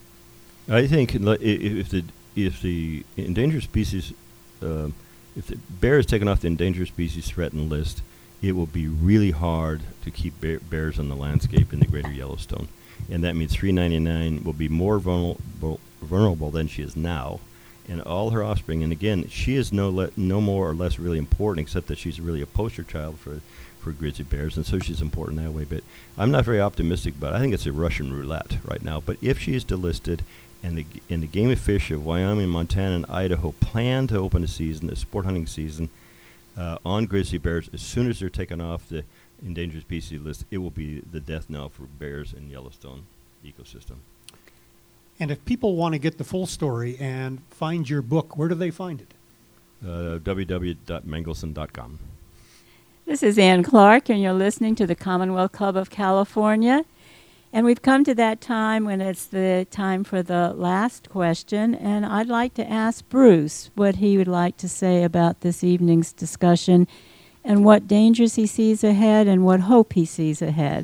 [SPEAKER 5] I think unle- i- i- if the if the endangered species, uh, if the bear is taken off the endangered species threatened list, it will be really hard to keep bear bears on the landscape in the greater Yellowstone. And that means three ninety-nine will be more vulnerable, vulnerable than she is now. And all her offspring, and again, she is no le- no more or less really important, except that she's really a poster child for, for grizzly bears, and so she's important that way. But I'm not very optimistic about it. I think it's a Russian roulette right now. But if she is delisted, and the, g- and the Game and Fish of Wyoming, Montana, and Idaho plan to open a season, a sport hunting season, uh, on grizzly bears, as soon as they're taken off the endangered species list, it will be the death knell for bears in Yellowstone ecosystem.
[SPEAKER 2] And if people want to get the full story and find your book, where do they find it?
[SPEAKER 5] Uh, w w w dot mengelson dot com.
[SPEAKER 1] This is Ann Clark, and you're listening to the Commonwealth Club of California. And we've come to that time when it's the time for the last question, and I'd like to ask Bruce what he would like to say about this evening's discussion and what dangers he sees ahead and what hope he sees ahead.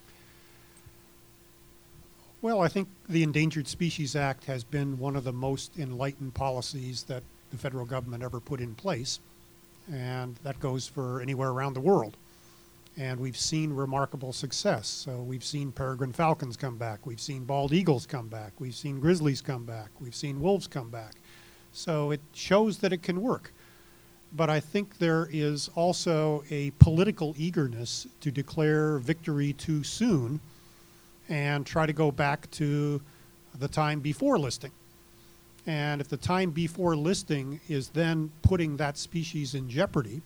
[SPEAKER 2] Well, I think the Endangered Species Act has been one of the most enlightened policies that the federal government ever put in place, and that goes for anywhere around the world. And we've seen remarkable success. So we've seen peregrine falcons come back. We've seen bald eagles come back. We've seen grizzlies come back. We've seen wolves come back. So it shows that it can work. But I think there is also a political eagerness to declare victory too soon and try to go back to the time before listing. And if the time before listing is then putting that species in jeopardy,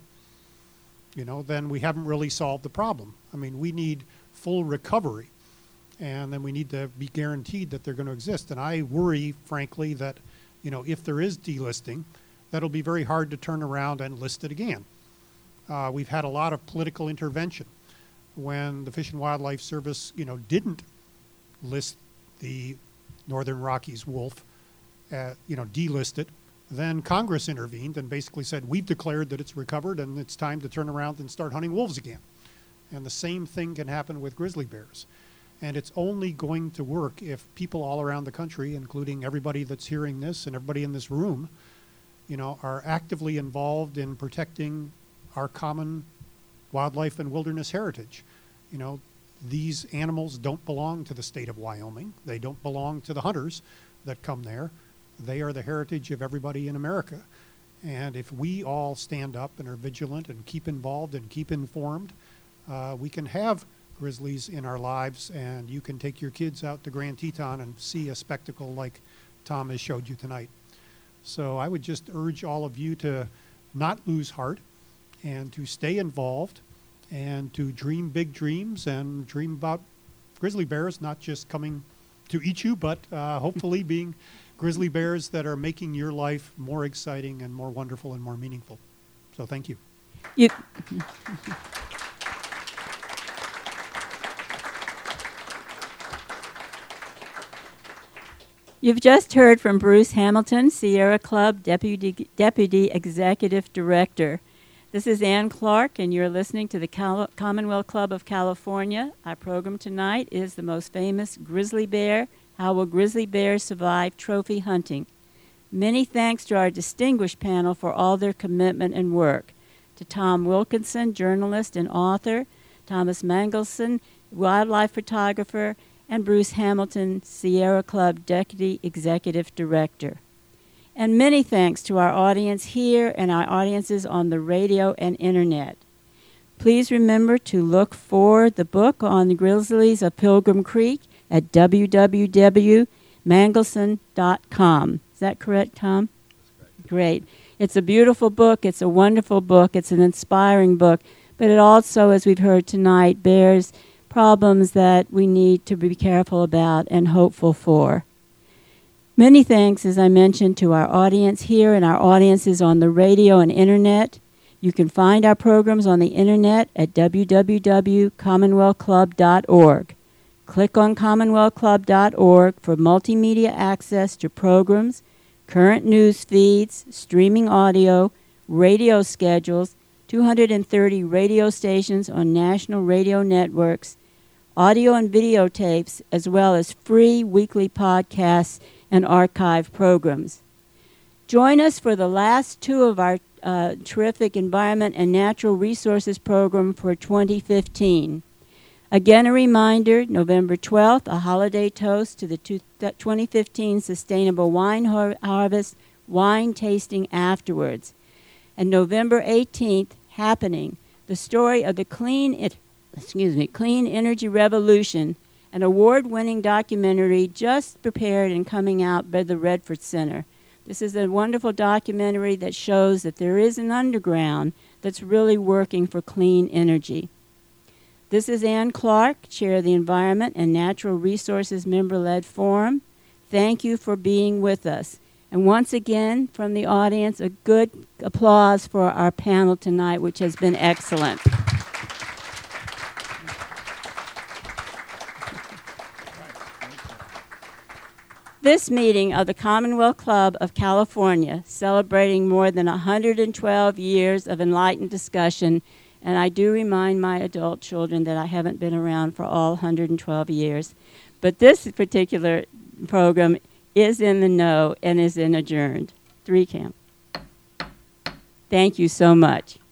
[SPEAKER 2] you know, then we haven't really solved the problem. I mean, we need full recovery, and then we need to be guaranteed that they're going to exist. And I worry, frankly, that, you know, if there is delisting, that'll be very hard to turn around and list it again. Uh, we've had a lot of political intervention. When the Fish and Wildlife Service, you know, didn't list the Northern Rockies wolf, uh, you know, delist it, then Congress intervened and basically said, we've declared that it's recovered and it's time to turn around and start hunting wolves again. And the same thing can happen with grizzly bears. And it's only going to work if people all around the country, including everybody that's hearing this and everybody in this room, you know, are actively involved in protecting our common wildlife and wilderness heritage. You know, these animals don't belong to the state of Wyoming. They don't belong to the hunters that come there. They are the heritage of everybody in America. And if we all stand up and are vigilant and keep involved and keep informed, uh, we can have grizzlies in our lives, and you can take your kids out to Grand Teton and see a spectacle like Tom has showed you tonight. So I would just urge all of you to not lose heart and to stay involved and to dream big dreams and dream about grizzly bears, not just coming to eat you, but uh, hopefully being grizzly bears that are making your life more exciting and more wonderful and more meaningful. So thank you.
[SPEAKER 1] You You've just heard from Bruce Hamilton, Sierra Club Deputy, Deputy Executive Director. This is Ann Clark, and you're listening to the Cal- Commonwealth Club of California. Our program tonight is the most famous grizzly bear. How will grizzly bears survive trophy hunting? Many thanks to our distinguished panel for all their commitment and work. To Tom Wilkinson, journalist and author, Thomas Mangelson, wildlife photographer, and Bruce Hamilton, Sierra Club Deputy Executive Director. And many thanks to our audience here and our audiences on the radio and internet. Please remember to look for the book on the grizzlies of Pilgrim Creek at w w w dot mangelson dot com. Is that correct, Tom?
[SPEAKER 3] That's correct.
[SPEAKER 1] Great. It's a beautiful book. It's a wonderful book. It's an inspiring book. But it also, as we've heard tonight, bears problems that we need to be careful about and hopeful for. Many thanks, as I mentioned, to our audience here and our audiences on the radio and internet. You can find our programs on the internet at w w w dot commonwealth club dot org. Click on commonwealth club dot org for multimedia access to programs, current news feeds, streaming audio, radio schedules, two hundred thirty radio stations on national radio networks, audio and videotapes, as well as free weekly podcasts and archive programs. Join us for the last two of our uh, terrific Environment and Natural Resources program for twenty fifteen. Again, a reminder, November twelfth, a holiday toast to the two, twenty fifteen Sustainable Wine Har- Harvest, wine tasting afterwards. And November eighteenth, happening, the story of the clean, it, excuse me, clean energy revolution, an award-winning documentary just prepared and coming out by the Redford Center. This is a wonderful documentary that shows that there is an underground that's really working for clean energy. This is Ann Clark, Chair of the Environment and Natural Resources Member-Led Forum. Thank you for being with us. And once again, from the audience, a good applause for our panel tonight, which has been excellent. This meeting of the Commonwealth Club of California, celebrating more than one hundred twelve years of enlightened discussion, and I do remind my adult children that I haven't been around for all one hundred twelve years. But this particular program is in the know and is in adjourned. Three camp. Thank you so much.